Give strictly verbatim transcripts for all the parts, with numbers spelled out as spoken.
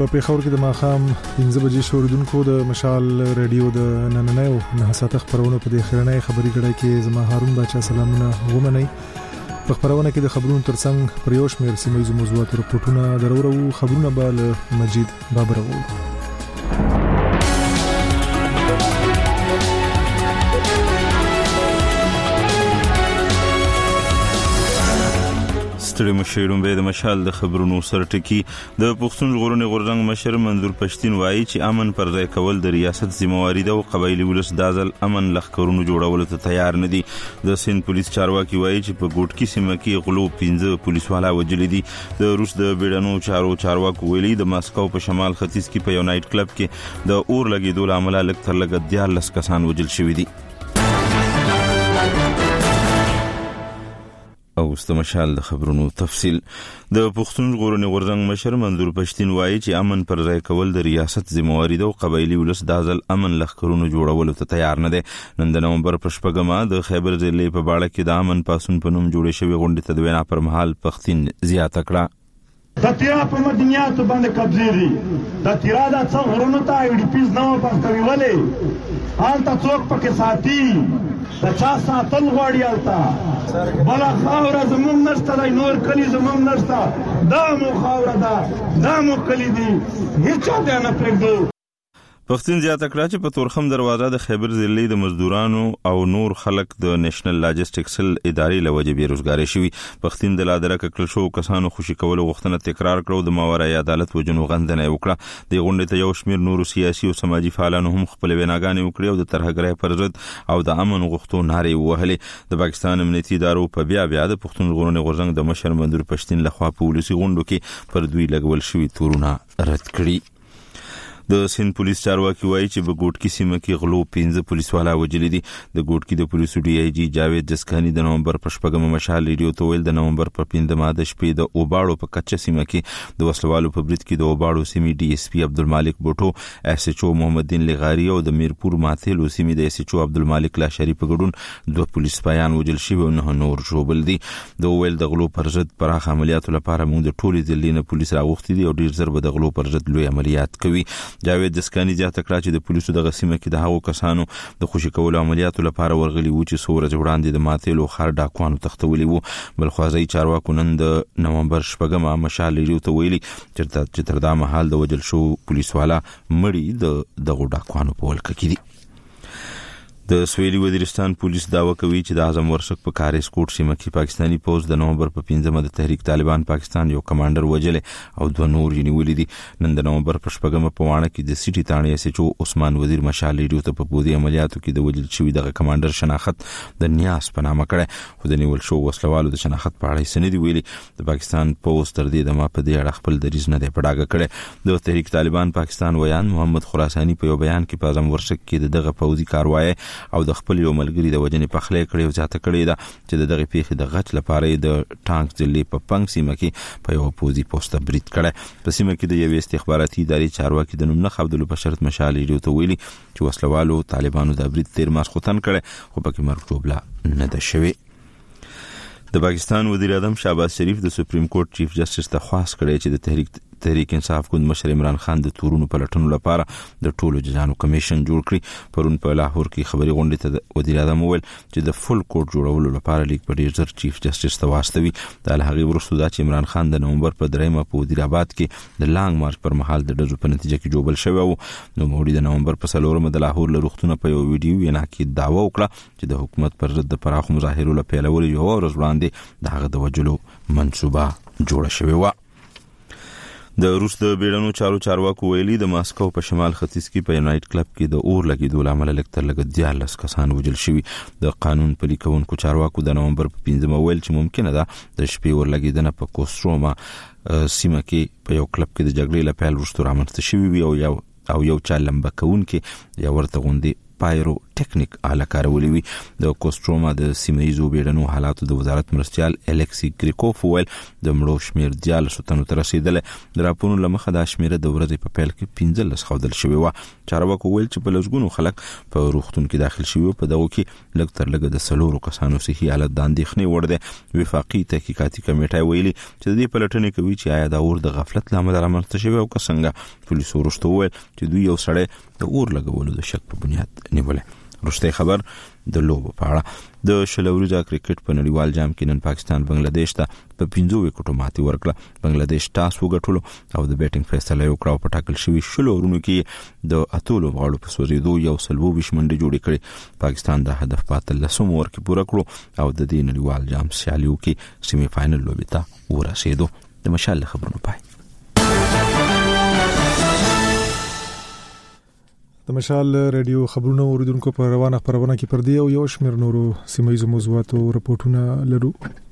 په پیښور کې د ماښام پنځه بجې شوریدونکو د مشال رادیو د نننیو نه ساته خبرونه په دې خبرنۍ خبري کړه کې زما هارون باچا سلامونه ومنئ. په خبرونه کې د خبرونو ترڅنګ پریوش مې سیمایي موضوعات رپورټونه درورو خبرونه به مجید بابر وو. ستړي مشرون به د مشال د خبرونو سرټکی د پښتون ژغورنې غورځنګ مشر منظور پښتين وایي چې امن پر ځای کول د ریاست ذمہواری ده او قبایلی ولس دازل امن لخرونو جوړولو ته تیار نه دي. د سین پولیس چارواکي وایي چې په ګوټکی سیمه کې غلو پنځه پولیس والا وجل دي. د روس د بیړنو چارو چارواکو ویلي د ماسکو په شمال ختیځ کې په یو نایټ کلب کې د اور لګیدو لامل لږ تر لږه دیارلس کسان وجل شوي دي. او استمشال د خبرونو تفصیل. د پښتون ژغورنې غورځنګ مشر منظور پښتين وایي چې امن پر ځای کول د ریاست ذمہواری ده او قبایلی ولس دازل امن لخرونو جوړولو ته تیار نه دي. نن د نومبر په شپږمه د خیبر ضلع په باړه کې د امن پاسون په نوم جوړې شوې غونډې ته د وینا پر مهال پښتين زیاته کړه د تیرا په مدنیاتو باندې قبضې دي. د تیرا د څو غرونو ته ای ډی پیز نو پاس کوي ولې آل تا څوک پکې ساتي د چا ساتل غواړي آلتا بلا خاوره زموږ نشته دی نور کلی زموږ نشته دا مو خاوره ده دا مو کلی دي هیڅ دی نه پرېږدو. پښتون زیاته کړه چې په تورخم دروازه د خیبر ضلع د مزدورانو او نور خلک د نېشنل لاجستیکس ادارې لوجه بیروزګاری شوي. پښتون د لادرکه کړل شو کسانو خوشي کولو غوښتنه تکرار کړو د ماورای عدالت وجنو غندنه وکړه. د غونډې ته یو شمیر نور سیاسي او سماجی فعالانو هم خپل ویناګانې وکړي او د ترهګرۍ پر ضد او د امن غوښتو نارې وهلې. د پاکستان امنیتي ادارو په بیا بیا د پښتون ژغورنې غورځنګ د مشر منظور پښتين لخوا په ولسی غونډو کې پر دوی لګول شوي تورونه رد کړي. د سین پولیس چارواکي وایي چې په ګوټکی سیمه کې غلو پنځه پولیس والا وجل دي. د ګوټکی د پولیسو ډي آی جی جاوید جسکاني د نومبر په شپږمه مشال ریډیو ته ویل د نومبر په پنځمه د شپې د اوباړو په کچه سیمه کې د وسلوالو په برید کې د اوباړو سیمې ډي اس پی عبدالمالک بوټو اس ایچ او محمد دین لغاری او د میرپور ماتلو سیمې د اس ایچ او عبدالمالک لاشری په ګډون دوه پولیس پایان وجل شوي او نه نور ژوبل دي. د ویل د غلو پر ضد پراخ عملیاتو لپاره موږ د ټولې ځلې نه پولیس راغوښتي دي او ډیر زر به د غلو پر ضد لوی عملیات کوي. جاوید جسکاني زیاته کړه چې د پولیسو د غسیمه کې د هغو کسانو د خوشي کولو عملیاتو لپاره ورغلي وو چې څو ورځې وړاندې د ماتلو خر ډاکوانو تختولي وو. بل خوازي چارواکو نن د نومبر شپږمه مشال ریډیو ته ویلي چې تر دا مهال د وجل شو پولیس والا مړی د دغو ډاکوانو په ولکه کې دي. د سویلي وزیرستان پولیس داوا کوي چې د اعظم ورشک په کاریس کوټ سیمه کې پاکستانی پوز د نومبر په پنځمه د تحریک طالبان پاکستان یو کمانډر وجل او دوه نور یې نیولي دي. نن د نومبر په شپږمه په وانه کې د سیټي تانې اس ایچ او عثمان وزیر مشال ریډیو ته په بودی عملیاتو کې د وجل شوی دغه کمانډر شناخت د نیاس په نامه کړه خو د نیول شو وسلوالو د شناخت په اړه سندې ویلي. د پاکستان پوز تر دې د ما په دې اړه خپل دریځ نه دی پړاګه کړي. د تحریک طالبان پاکستان ویان محمد خراسانی په یو بیان کې په اعظم ورشک کې دغه پوزي کاروایی او د خپل یو ملګری د وجنې پخلې کړي او ځاته کړي دا چې دغه پیښې د غچ لپاره د ټانک ځلې په پنګ سیمه کې په یو پوزي پوسټ برید کړي. په سیمه کې د یو استخباراتي ادارې چارواکي د نوم نه خبرو په شرط مشال ریډیو ته ویلي چې وسلوالو طالبانو د برید تیر ماسختن کړي خو پکې مرګ جوړه نه ده شوی. د پاکستان وزیر اعظم شهباز شریف د سپریم کورټ چیف جسټس ته خواست کړی چې د تحریک تحریک انصاف ګوند مشر عمران خان د تورونو پلټنو لپاره د ټولو ججانو کمیشن جوړ کړي. پرون په لاهور کې خبري غونډې ته وزیر اعظم وویل چې د فل کورټ جوړولو لپاره لیک په ډیر زر چیف جسټس ته واستوي. د هغې وروسته دا چې عمران خان د نومبر په دریمه په وزیر آباد کې د لانګ مارچ پر مهال د ډزو په نتیجه کې جوړبل شوی و. نو موري د نومبر په څلورمه د لاهور له روغتونه په یو ویډیو وینا کې دعوا وکړه چې د حکومت پر ضد د پراخو مظاهرو له پیلولو یو ورځ وړاندې د هغه د وجلو منصوبه جوړه شوې و. د روس د بیړنو چارو چارواکو ویلي د ماسکو په شمال ختیځ کې په نایټ کلب کې د اور لګیدو لامل لږ تر لږه دیارلس کسان وژل شوي. د قانون پلي کوونکو چارواکو د نومبر په پنځمه ویل چې ممکنه ده د شپې اور لګیدنه په کوستروما سیمه کې په یو کلب کې د جګړې له پیل وروسته رامنځته شوي وي او یو او یو چا لمبه کوونکي یا ورته غوندي پایرو ټیکنیک اله کارولې وي. د کوستروما د سیمه‌ییزو بیړنو حالاتو د وزارت مرستيال الکسی کریکوف ویل د مړو شمیر دیالسو تنو ته رسیدل. د راپورونو لمخه د شمیره د ورځې په پیل کې پنځلس خودل شوی و. چارواکو ویل چې په لږګونو خلک په روغتون کې داخل شوی په دغه کې لږ تر لږه د سلورو کسانو صحي حالت د اندېښنې وړ دی. وفاقي تحقیقاتي کمیټه ویلي چې د دې پلټنې کوي چې آیا دا اور د غفلت لامل رامنځته شوی او که څنګه. پولیسو وروسته وویل چې دوی یو سړی د اور لګولو د شک په بنیاد نیولې. وروسته خبر د لوبو په اړه. د شلوريزا کرکټ په نړیوال جام کې نن پاکستان بنگلاديش ته په پنځو وکټو ماتې ورکړه. بنگلاديش ټاس وګټلو او د بیټینګ فیصله وکړه. په ټاکل شوی شلو ورونو کې د اتلو غاړو په سوزیدو یو سلوو بشمنډي جوړې کړې. پاکستان د هدف پاتل لسم اور کې پوره کړو او د دې نړیوال جام سیالیو کې سیمی فائنل لوبي ته ورسېدو. د مشال خبرونو پای. د مشال رادیو خبرونه اوریدونکو په روانه خبرونه کې پر دی او یو شمېر نورو سیمایي موضوعاتو راپورټونه لرو.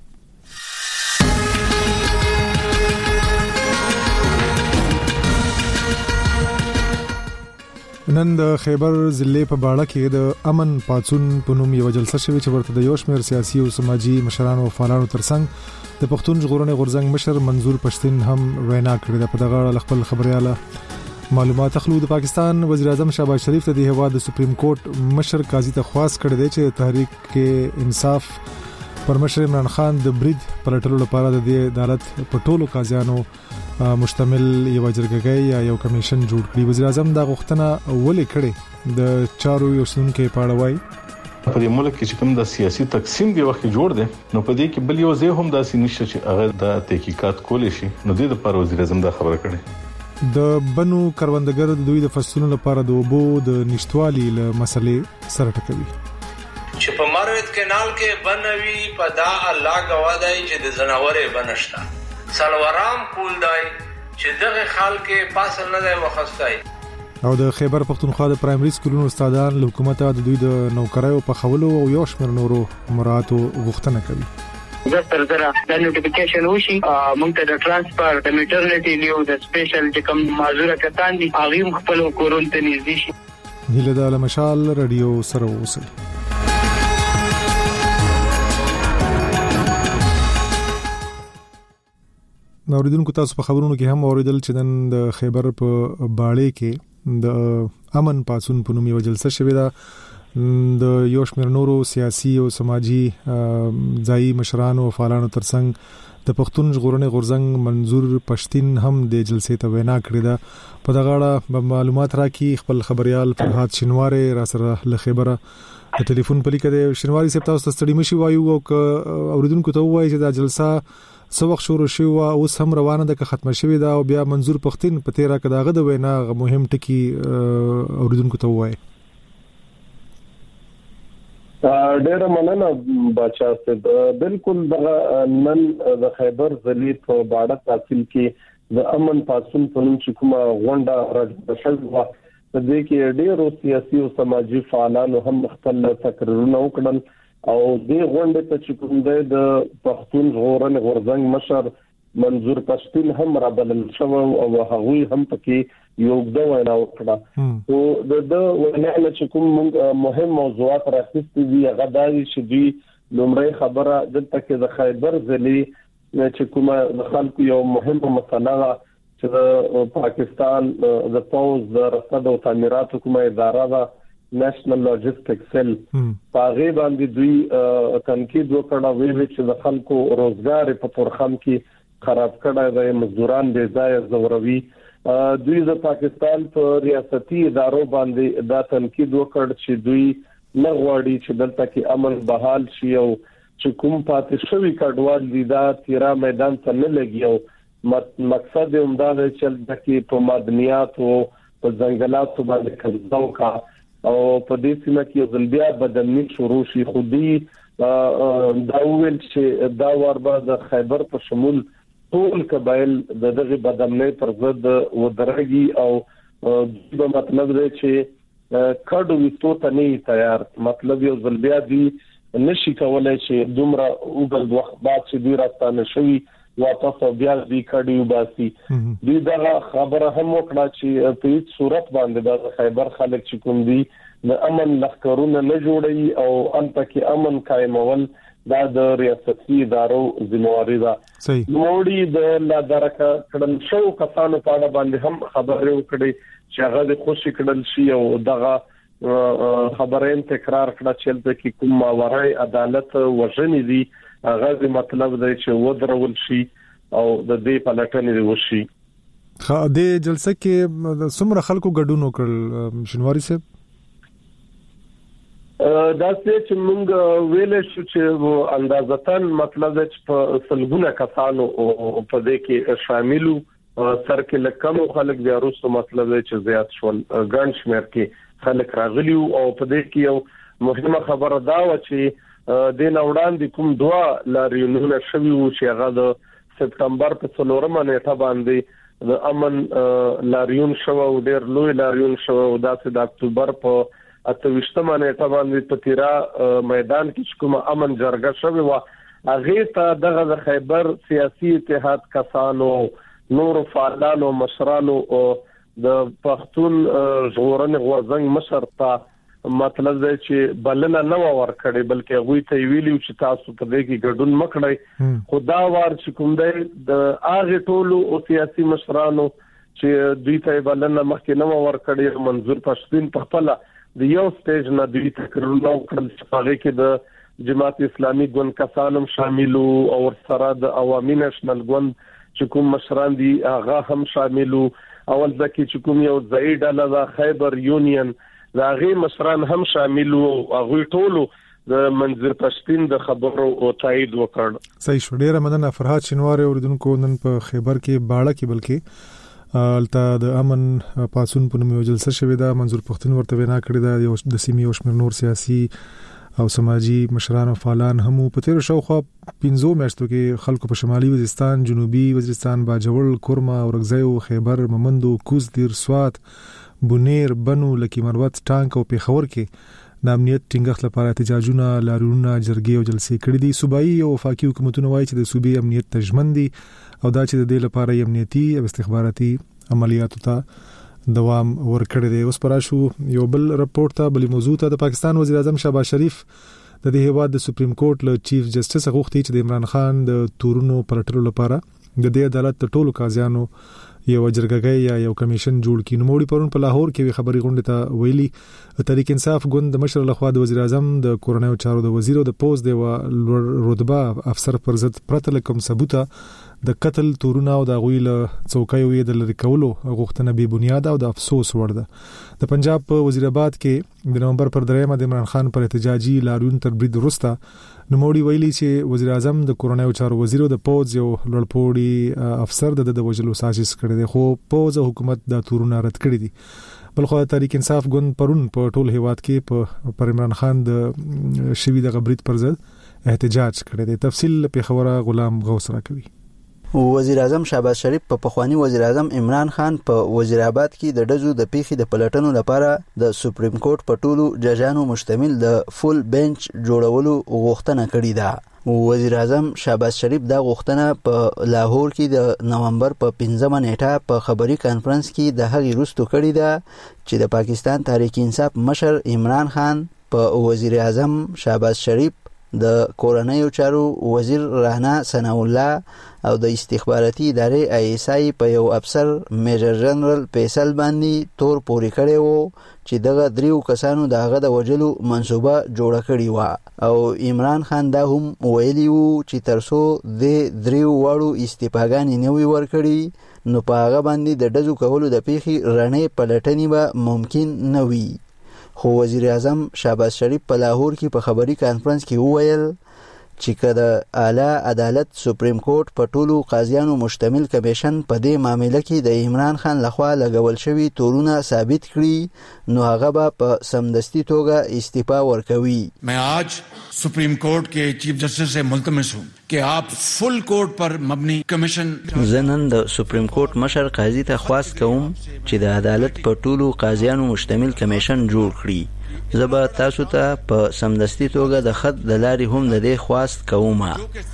نن د خیبر ضلع په باړه کې د امن پاتون په نوم یو جلسه شوې چې ورته د یو شمېر سیاسي او سماجی مشرانو او فعالانو ترڅنګ د پښتون ژغورنې غورځنګ مشر منظور پښتين هم وینا کړې ده. په دغه اړه خپل خبرياله معلومات اخلو. د پاکستان وزیر اعظم شهباز شریف ته د هواد د سپریم کورټ مشر قاضي ته خواست کړی دی چې تحریک کې انصاف پر مشر عمران خان د برید پلټلو لپاره د دې عدالت په ټولو قاضیانو مشتمل یو جرګه یا یو کمیشن جوړ کړي. وزیر اعظم دا غوښتنه ولې کړې د چارو یو څونکې پاړه وای. په دې ملک کې چې کوم د سیاسي تقسیم دی وخت جوړ دی نو په دې کې بل یو ځای هم داسې نشته چې هغه د تحقیقات کولې شي. نو د لپاره وزیر اعظم دا خبره کړې. د بنو کروندګر د دوی د فصلونو لپاره د اوبو د نشټوالي له مسلې سره ټکوي. چې په مروت کینال کې بنوي په دا الله غواړي چې د زناورې بنشتا سلورام کول دی چې دغه خلک پاسل نه دی وخستای. او د خیبر پختونخوا د پرایمري سکولونو استادان له حکومت د دوی د نوکرایو په خولو او یو شمېر نورو مراتو غوښتنه کوي. زه تر زره د نوټیفیکیشن وشي مونږ ته د ترانسفر د میټرنټي لیو د سپیشل چې کوم معذوره کسان دي هغه خپل کورون ته نږدې شي. هیله د مشال رادیو سره اوسئ. اوریدونکو تاسو په خبرونو کې هم اوریدل چې نن د خیبر په باړې کې د امن پاتون په نوم یو جلسه شوې ده. د یو شمېر نورو سیاسي او سماجی ځایي مشرانو او فعالانو ترڅنګ د پښتون ژغورنې غورځنګ منظور پښتين هم د جلسې ته وینا کړې ده. په دغه اړه معلومات راکړي خپل خبريال فرحات شینواری را سره له خبره د ټلیفون په لیکه د شینواری صاحب تاسو ته ستړي مشي وایو او اوریدونکو ته وایي چې دا جلسه څو وخت شروع شوه او اوس هم روانه ده که ختمه شوې ده او بیا منظور پښتين په تیرا کې داغه د وینا مهم ټکی اوریدونکو ته وایي. ډېر مننه بچا صاحب. بالکل د نن د خیبر ضلع په باړه تحصیل کې د امن پاتون په نوم چې کومه غونډه راځي و د دې کې ډېر سیاسي او سماجی فعالانو هم خپل تقریرونه وکړل او د غونډې ته چې کوم د پښتون ژغورنې غورځنګ مشر منظور پښتين هم را بلل شو او هغوی هم پکې یو د وینا وکړه. او د د وینا چې کوم مهم موضوعات راځي دي هغه د چې دوی لومړی خبره دلته کې د خیبر ضلع چې کومه د خلکو یو مهمه مسله چې د پاکستان د پوز د رصد او تعمیرات کومه اداره ده نېشنل لاجستیک سیل په باندې دوی تنقید وکړه ویل چې د خلکو روزګار په تورخم کې خراب کړه د مزدوران بې ځای زوروي. دوی د پاکستان په ریاستي ادارو باندې دا تنقید وکړ چې دوی نه غواړي چې دلته کې امن بحال شي او چې کوم پاتې شوی کډوال دي دا تیرا میدان ته نه لګي او مقصد هم دا دی چې دغه په معدنیات او په ځنګلاتو باندې قبضه وکړي او په دې سیمه کې ځلبیا بدمنی شروع شي. خو دې دا ویل چې دا وربا د خیبر په شمول ټول قبایل د دغه بدمنۍ پر ضد ودرېږي او د مطلب دی چې کډو وستو ته نه تیار. مطلب یو ځل بیا دی نشي کولای چې دومره وګړي وخت بعد چې دوی راستانه شوي واپس بیا دی کډیو باسي دوی دا خبره هم وکړه چې په هیڅ صورت باندې د خیبر خلک چې کوم دي د امن لخرونه نه جوړي او انت کې امن قائمول دا د ریاستي ادارو ذمہواری ده. نوړي د لا درکه کډل شو کسانو په اړه باندې هم خبرې وکړي چې هغه د خوشی کډل شي او دغه خبرې تکرار کړه چې د کې کوم ماورای عدالت وژنې دي هغه مطلب دی چې ودرول شي او د دې پلټنې وشي. خا د جلسه کې څومره خلکو ګډون وکړل شنواری صاحب؟ دا چې موږ ویل شو چې اندازتن مطلب چې په سلګونه کسانو په دې کې شاملو سر کې لکم خلک بیا وروسته مطلب چې زیات شول ګڼ شمېر کې خلک راغلي او په دې کې یو مهمه خبره دا و چې د نوړاندې کوم دوا لاریونونه شوي وو چې هغه د سپتمبر په څلورمه نیټه باندې د امن لاریون شو او ډېر لوی لاریون شو او د اکتوبر په اتوشتمه نیټه باندې په تیرا میدان کې کوم امن جرګه شوی و هغه ته دغه خیبر سیاسي اتحاد کسانو نور فعالانو مشرانو د پښتون ژغورنې غورځنګ مشر ته مطلب دی چې بلنه نه ورکړي بلکې غوي ته ویلیو چې تاسو په دې کې ګډون مکړئ خدا وار چې کوم دی د هغه ټولو او سیاسي مشرانو چې دوی ته بلنه مخکې نه ورکړي منظور پښتون په خپل د یو سټیج نه دوی تکرار وکړل چې هغه کې د جماعت اسلامي ګوند کسانم شاملو او سره د عوامي نېشنل ګوند چې کوم مشران دي هغه هم شاملو اول ځکه چې کوم یو ځای ډله د خیبر یونین دا غي مشران هم شامل او هغه ټولو د منظر پښتين د خبرو او تایید وکړ. صحیح شو. ډیره مننه فرهاد شنواری اوردونکو نن په خیبر کې باړه کې بلکې الته د امن پاسون په نوم یو جلسه شوې ده منظور پښتون ورته وینا کړې ده یو د سیمې او شمیر نور سیاسي او سماجی مشران او فعالان هم په تیر شاوخوا پنځو میاشتو کې خلکو په شمالي وزیرستان جنوبي وزیرستان باجوړ کورما اورګزیو خیبر ممندو کوزدیر سوات بونیر بنو لکی مروت ټانک او پیښور کې د امنیت ټینګښت لپاره احتجاجونه لاریونونه جرګې او جلسې کړې دي. صوبایي او وفاقي حکومتونه وایي چې د صوبې امنیت تضمن دي او دا چې د دې لپاره امنیتي او استخباراتي عملیاتو ته دوام ورکړی دی. اوس پر شو یو بل رپورت ته بلی موضوع ته د پاکستان وزیر اعظم شهباز شریف د دې هیواد د سپریم کورټ له چیف جسټس غوښتي چې د عمران خان د تورونو پلټلو لپاره د دې عدالت د ټولو قاضیانو یو جرګه یا یو کمیشن جوړ کړي. نو موړي پرون په لاهور کې خبري غونډه ته ویلي تحریک انصاف ګوند د مشر لخوا د وزیر اعظم د کورونایي چارو د وزیر او د پوز د رتبه افسر پر ضد پرته لکم ثبوت د قتل تورونه او د غویل څوکۍ وې د لری کولو غوښتنه به بنیاد او د افسوس وړ ده. د پنجاب په وزیر آباد کې د نومبر پر دریمه د عمران خان پر احتجاجي لاریون تر برید وروسته نوموړي ویلي چې وزیر اعظم د کورونایي چارو وزیر او د پوز یو لړپوړي افسر د د وجلو سازش کړی دی خو پوز حکومت د تورونه رد کړی دي. بلخو تحریک انصاف ګوند پرون په ټول هیواد کې په پر عمران خان د شوی د غبرید پر ضد احتجاج کړی دی. تفصیل په خبره غلام غوث را کوي. وزیر اعظم شهباز شریف په پخوانی وزیر اعظم عمران خان په وزیر آباد کې د ډزو د پیښې د پلټنو لپاره د سپریم کورټ په ټولو ججانو مشتمل د فول بنچ جوړولو غوښتنه کړې ده. وزیر اعظم شهباز شریف دا غوښتنه په لاهور کې د نومبر په پنځمه نیټه په خبري کانفرنس کې د هغې وروسته کړې ده چې د پاکستان تحریک انصاف مشر عمران خان په وزیر اعظم شهباز شریف د کورنیو چارو وزیر رانا ثناء الله او د استخباراتي ادارې آی ایس آی په یو افسر میجر جنرال فیصل باندې تور پوري کړي وو چې دغه دریو کسانو دغه د وجلو منسوبه جوړه کړي و او عمران خان دا هم ویلی وو چې ترسو د دریو وړو استفاګانی نوي ور کړي نو په هغه باندې د دزو کولو د پیخي رڼې پلټنې به ممکن نه وي. خو وزیر اعظم شهباز شریف په لاهور کې په خبري کانفرنس کې وویل چې کله اعلی عدالت سپریم کورټ په ټولو قاضیانو مشتمل کمیشن په دې معاملې کې د عمران خان لخوا لګول شوی تورونه ثابت کړي نو هغه به په سمدستي توګه استعفا ورکوي. मैं आज Supreme Court के चीफ जस्टिस से मुल्तमस हूं कि आप फुल कोर्ट पर मबनी कमीशन زنن د سپریم کورټ مشر قاضي ته خواست کوم چې د عدالت په ټولو قاضیانو مشتمل کمیشن جوړ کړي زه به تاسو ته په سمدستي توګه د خط د لارې هم د دې خواست کوم.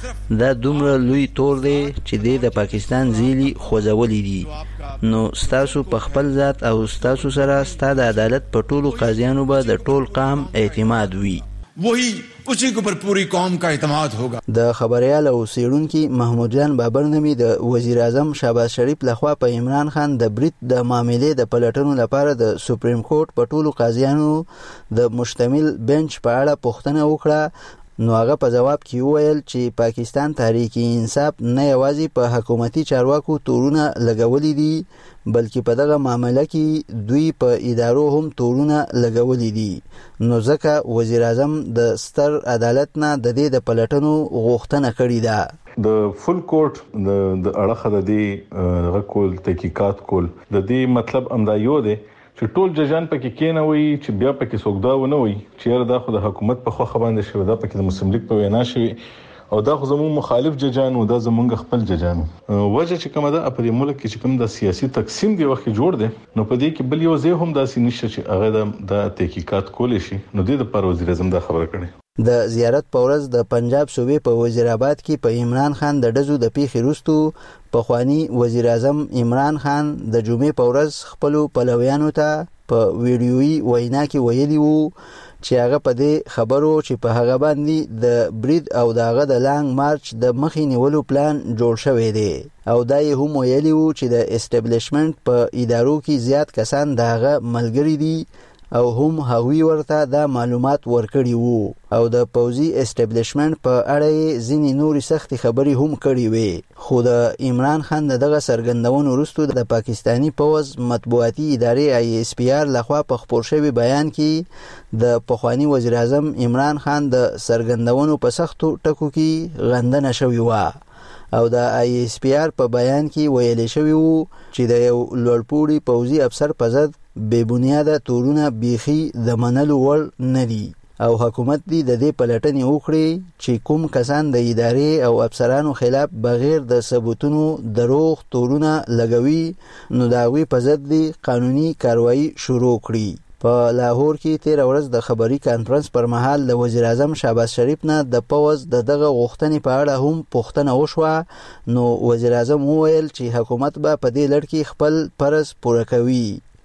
دا دومره لوی تور دی چې دی د پاکستان زیلی خوځولي دي، نو ستاسو په خپل ذات او ستاسو سره ستا د عدالت په ټولو قاضیانو به د ټول قام اعتماد وي. وہی اسی کو پر پوری قوم کا اعتماد ہوگا. د خبريال او سیړونکو محمود جان بابر نومي د وزیر اعظم شهباز شریف لخوا په عمران خان د بریټ د معاملې د پلټنو لپاره د سپریم کورټ په ټولو قاضیانو د مشتمل بنچ په اړه پوښتنه وکړه. نو هغه په جواب کې وویل چې پاکستان تحریک انصاف نه یوازې په حکومتي چارواکو تورونه لګولي دي، بلکې په دغه معاملې کې دوی په ادارو هم تورونه لګولي دي. نو ځکه وزیر اعظم د ستر عدالت نه د دې د پلټنو غوښتنه کړې ده. د فل کورټ د اړه د دې غکول تحقیقات کول د دې مطلب امدا یو دی چې ټول ججان پکې کېنه وي چې بیا پکې څوک دا ونه وي چې دا خو د حکومت په خوخه باندې شوی، دا پکې د مسلم لیگ په وینا شوی او دا خو زموږ مخالف ججان او دا زموږ خپل ججان. وجه چې کومه ده په دې ملک کې چې کوم د سیاسي تقسیم دی وخت جوړ دی، نو په دې کې بل یو ځای هم داسې نشته چې هغه د تحقیقات کول شي. نو د دې پر وزیر اعظم دا خبره کړې. د زیارت په ورځ د پنجاب صوبې په وزیرآباد کې په عمران خان د ډزو د پیښې وروسته پخوانی وزیر اعظم عمران خان د جمعې په ورځ خپل پلویانو ته په ویډیويي وینا کې ویلي وو چې هغه په دې خبرو چې په هغه باندې د برید او دغه د لانګ مارچ د مخې نیولو پلان جوړ شوی دی، او دا یې هم ویلي وو چې د اسټابلیشمنت په ادارو کې زیات کسان دغه ملګری دي او هم هغوی ورته دا معلومات ورکړي وو، او د پوزي اسټابلیشمنت په اړه ځینې نورې سختې خبرې هم کړي وې. خو د عمران خان دغه سرګندونو وروسته د پاکستانی پوز مطبوعاتي ادارې آی اس پی آر لخوا په خپور شوی بیان کې د پخوانی وزیر اعظم عمران خان د سرګندونو په سختو ټکو کې غندنه شوی و، او د آی اس پی آر په بیان کې ویل شوی وو چې د یو لوړپوړي پوزي افسر په ضد بے بنیاده تورونه بیخي د منلو وړ نه دي، او حکومت دی د دې پلټنې وکړي چې کوم کسان د ادارې او افسرانو خلاف بغیر د ثبوتونو دروغ تورونه لګوي نو د هغوی په ضد دی قانوني کاروایی شروع کړي. په لاهور کې تیر ورځ د خبري کانفرنس پر مهال د وزیر اعظم شهباز شریف نه د پوز د دغه غوښتنې په اړه هم پوښتنه وشوه. نو وزیر اعظم وویل چې حکومت به په دې لړ کې خپل فرض پوره کوي.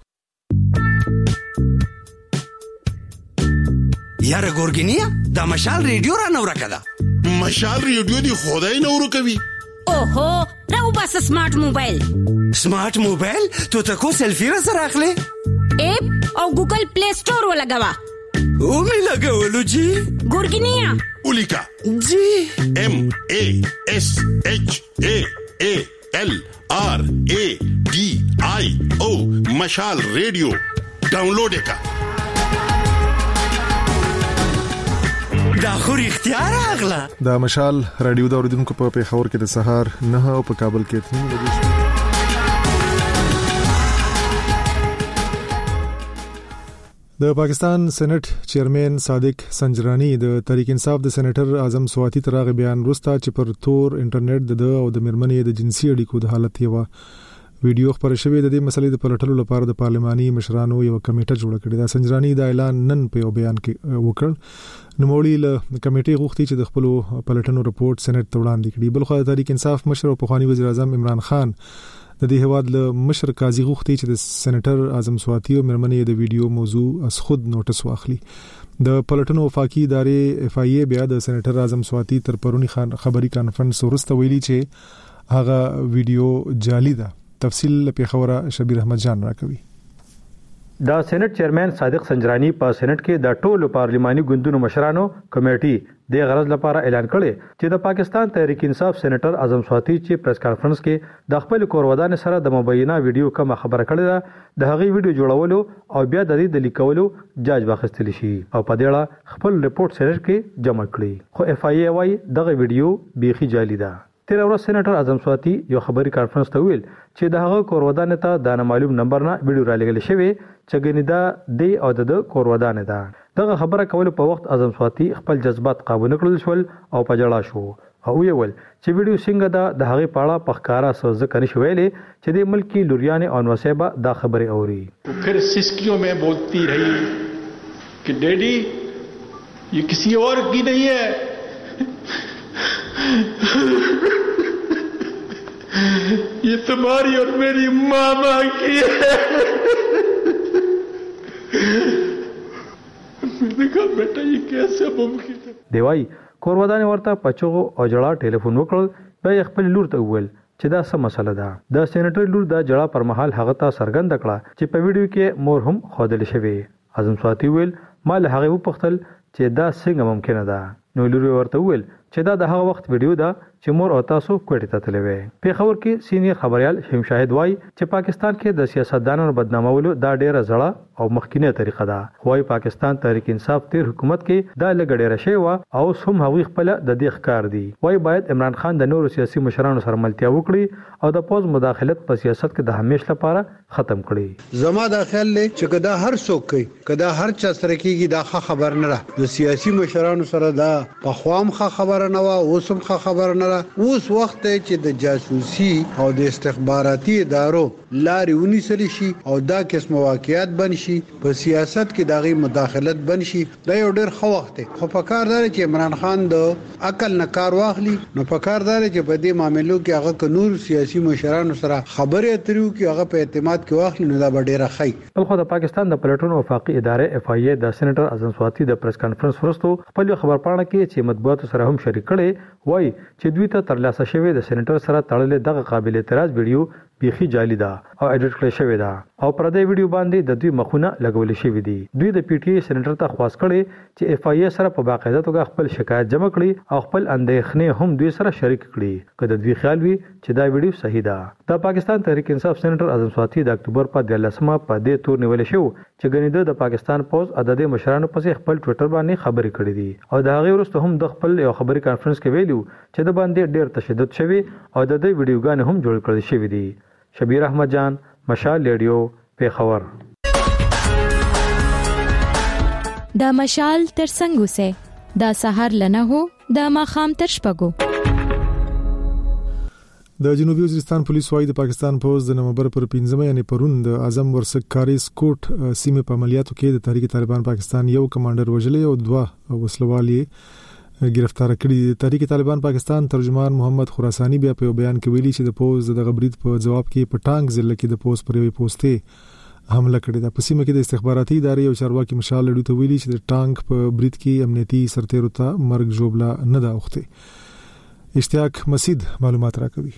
یاره ګورګینیا دا مشال ریډیو را نور کده. مشال ریډیو دی خدای نور کوي. اوهو راو بس سمارټ موبایل. سمارټ موبایل تو تکو سیلفی را سره اخلي اپ او ګوګل پلی سٹور ولګوا. او می لګولو جی ګورګینیا اولیکا جی ام ا اس اچ ا ا ال آر ا ډي آی او مشال ریډیو ډاونلوډ کا. دا خو اختیار اغلا. دا مشال رادیو دا اوریدونکو په پیښور کې د سهار نه او په کابل کې تنین بجې. د پاکستان سېنات چیرمن صادق سنجرانی د تحریک انصاف د سېنیټر اعظم سواتی تراغ بیان وروسته چې پر تور انټرنیټ د او د مرمنې د جنسي اړیکو د حالت یو ویډیو خبر شوې د دې مسلې د پلټلو لپاره د پارلماني مشرانو یو کمیټه جوړه کړې ده. سنجرانی دا اعلان نن په یو بیان کې وکړ. نوموړي له کمیټې غوښتي چې د خپل پلټنو رپورټ سېنات ته وړاندې کړي. بل خو د تحریک انصاف مشر او پخوانی وزیر اعظم عمران خان د دې هواد له مشر قاضي غوښتي چې د سېنیټر اعظم سواتی او مرمنې د ویډیو موضوع از خود نوټس واخلي. د پلټنو وفاقي ادارې اف آی ای بیا د سېنیټر اعظم سواتی تر پرونی خان خبري کانفرنس ورسته ویلي چې هغه ویډیو جعلي ده. تفصیل په خبره شبیر احمد جان راکوي. دا سېنات چیرمن صادق سنجرانی په سېنات کې د ټولو پارلماني ګوندونو مشرانو کمیټې د غرض لپاره اعلان کړي چې د پاکستان تحریک انصاف سېنیټر اعظم سواتی چې پریس کانفرنس کې د خپل کورودان سره د مبینه ویډیو کوم خبره کړې ده د هغې ویډیو جوړولو او بیا د دې د لیکولو جاج واخیستل شي او په دې اړه خپل رپورټ سېنات کې جمع کړي. خو اف آی ای وايي دغه ویډیو بیخي جعلي ده. تیر ورځ سېنیټر اعظم سواتی یو خبري کانفرنس ته ویل چې د هغه کورودان ته د نامعلوم نمبر نه ویډیو را لګل شوی چې ګنیدا دی او د کورودان ده. دغه خبره کول په وخت اعظم سواتی خپل جذبات قابو نه کړل شول او په جړا شو او ویل چې ویډیو څنګه ده د هغه پاړه پخکارا سوز کني شویلې چې د ملک کی لوریان او نوسیبا دا خبره اوري. پھر سسکیوں میں بولتی رہی कि डैडी ये किसी और की नहीं है, ये तुम्हारी और मेरी मामा की है। मैंने कहा बेटा ये कैसे मुमकिन है। دیوای کورودان ورته پچو او جړه ټلیفون وکړ، بیا خپل لور ته وویل چې دا څه مسله ده. د سېنیټر لور د جړه پر مهال هغه ته څرګند کړه چې په ویډیو کې مور هم خودل شوی. اعظم سواتی ویل ما له هغه وپختل چې دا څنګه ممکنه ده. نو لور ورته ویل چې دا د هغه وخت ویډیو ده چې مور او تاسو کوټې ته تللی وئ. پیښور کې سینیر خبريال شیم شاهد وایي چې پاکستان کې د سیاستدانانو بدنامولو دا ډیره زړه او مخکینه طریقه ده. وایي پاکستان تحریک انصاف تیر حکومت کې دا لږ ډیره شی و او هم هغوی خپل د دې ښکار دي. وایي باید عمران خان د نورو سیاسي مشرانو سره ملتیا وکړي او د پوز مداخلت په سیاست کې د همیش لپاره ختم کړي. زما دا خیال لې چې کدا هر څوک کوي کدا هر چا سره کېږي دا خبر نه ده. د سیاسي مشرانو سره دا په خوام خبره نه و اوس هم خبره نه ده. اوس وخت چې د جاسوسي او د استخباراتي ادارو لارې ونیسل شي او دا قسم واقعیت بن شي په سیاست کې دغه مداخلت بن شي. دا یو ډېر ښه وخت دی. خو په کار دی چې عمران خان د عقل نه کار واخلي. نو په کار دی چې په دې معاملو کې هغه ک نور سیاسي مشرانو سره خبرې اترو کې هغه په اعتماد کې واخلي. نو دا به ډېره ښه. بل خو د پاکستان د پلټنو وفاقي ادارې اف آی ای د سېنیټر اعظم سواتی د پریس کانفرنس وروسته خپل خبرپاڼه کې چې مطبوعاتو سره هم شریک کړي وایي چې دوی ته ترلاسه شوی د سېنیټر سره تړلې دغه قابل اعتراض ویډیو بیخي جعلي ده او اډیټ کړی شوی ده او پر دې ویډیو باندې د دوی مخونه لګول شوی دي. دوی د پی ټی آی سېنیټر ته خواست کړي چې اف آی ای سره په باقاعده توګه خپل شکایت جمع کړي او خپل اندېښنې هم دوی سره شریک کړي که د دوی خیال وي چې دا ویډیو صحیح ده. د پاکستان تحریک انصاف سېنیټر اعظم سواتی د اکتوبر په دیارلسمه په دې تور نیول شو چې ګنیده د پاکستان پوز عدد مشرانو پسې خپل ټویټر باندې خبرې کړې دي او د هغې وروسته هم د خپل یو خبري کانفرنس کې ویلو چې د باندې ډېر تشدد شوی او د دې ویډیوګانې هم جوړ کړل شوی دي. شبیر احمد جان، مشال ریډیو، پیښور. دا مشال تر څنګه سه دا سحر لنه هو دا ماخام تر شپګو. د جنوبي وزیرستان پولیس وايي د پاکستان پوز د نومبر پر پنځمه یعنی پرون د اعظم ورسک کاریز کوټ سیمه په عملیاتو کې د تحریک طالبان پاکستان یو کمانډر وژلې او دوه وسلوالي گرفتار کړي. تحریک طالبان پاکستان ترجمان محمد خراسانی بیا په بیان کې ویلي چې د پوز د غبرید په جواب کې په ټانګ ضلع کې د پوز پر یوې پوسټې حمله کړې ده. په سیمه کې د استخباراتي ادارې او چارواکي مشال لړو ته ویلي چې د ټانګ په برید کې امنیتي سرتیرو ته مرګ جوړلا نه ده اوخته. اشتیاق مسید معلومات راکوي.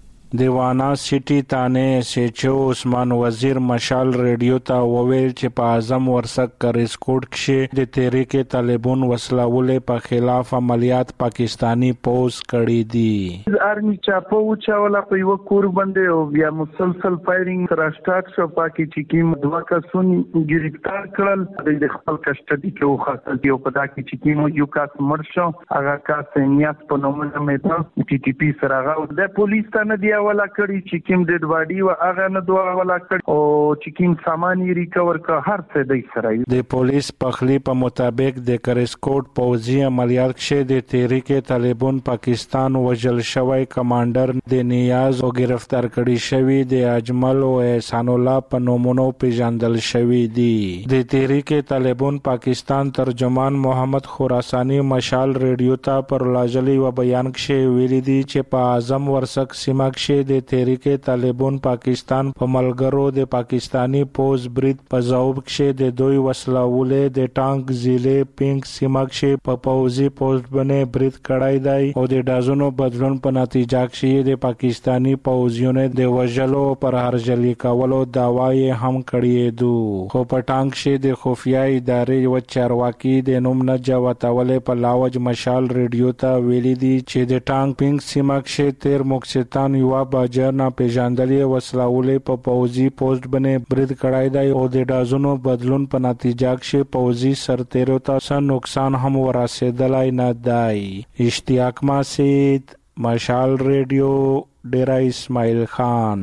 دیوانا سټي تانه سچو عثمان وزیر مشال ریډیو ته وویل چې په اعظم ورسک کریز کوټ کې د تحریک طالبان وسلهولې په خلاف عملیات پاکستانی پوز کړي دي. آرمي چاپو چاولا په یو کور باندې او بیا مسلسل فایرینګ تر سٹارټ شو پاکي چې کیم دوا کسون گرفتار کړل د خپل کسټډي کې او خاصه دی او په دا کې چې کیم یو کاس مرشو هغه کاس نیاس په نومه مېته ټي ټي پی سره هغه د پولیس ته نه دی ولا کړی چې کیم ډډ باډي او هغه نه دوه ولا کړ او چې کیم سامان یې ریکور کړ هر څه د سره. د پولیس پخلی په مطابق د کریسکوټ پوځي عملیات کې د تحریک طالبان پاکستان وجل شوی کمانډر د نیاز او گرفتار کړي شوی د اجمل او احسان الله په نومونو پیژندل شوی دی. د تحریک طالبان پاکستان ترجمان محمد خراسانی مشال ریډیو ته پر لاجلی و بیان کې ویلي دی چې په اعظم ورسک سیمه کې د تحریک طالبان پاکستان په ملګرو د پاکستانی پوز برید په جواب کې د دوی وسلهولې د ټانک ضلع پینک سیمه کې په پوزي پوسټ باندې برید کړای دی او د ډازونو بدلون په نتیجه کې د پاکستانی پوزیونو د وژلو پر هرجلی کولو داوای هم کړی دو. خو په ټانک کې د خفیه ادارې و چارواکي د نوم نه جواتولې په لاوج مشال ریډیو ته ویلي دي چې د ټانک پینک سیمه کې تیر مقصدان یو باجر نه پیژندلې وسلهولې په پوزي پوسټ باندې برید کړای دی او د ډازونو بدلون په نتیجه کې پوزي سرتیرو ته څه نقصان هم ورسېدلای نه دی. اشتیاق مسید، مشال ریډیو، ډیرا اسماعیل خان.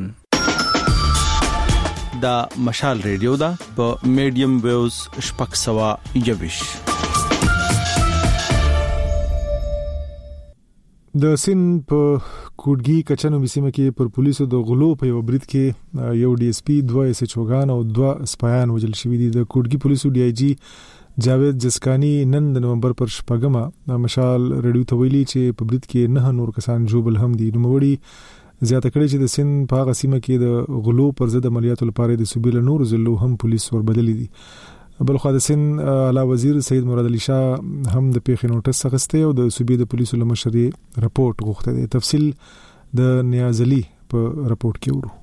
دا مشال ریډیو دا په میډیم ویوز شپږ سوه یوویش. د سین په کوډګي کچنو بسیمه کې پر پولیسو د غلو په یو برید کې یو ډي اس پی دوه اس چوغان او دوه سپایان وجل شوی دي. د کوډګي پولیسو ډي آی جی جاوید جسکانی نن د نومبر پر شپږمه مشال رادیو ته ویلي چې په برید کې نه نور کسان جوبل هم دي. نو وړي زیاته کړي چې د سند په هغه سیمه کې د غلو پر ضد عملیاتو لپاره د صوبې له نور ضلعو هم پولیس وربدلي دي. بل خو د سند اعلی وزیر سید مراد علي شاه هم د پیښې نوټس اخیسته او د صوبې د پولیسو له مشري راپورټ غوښته دي. تفصیل د نیاز علي په راپورټ کې ورو.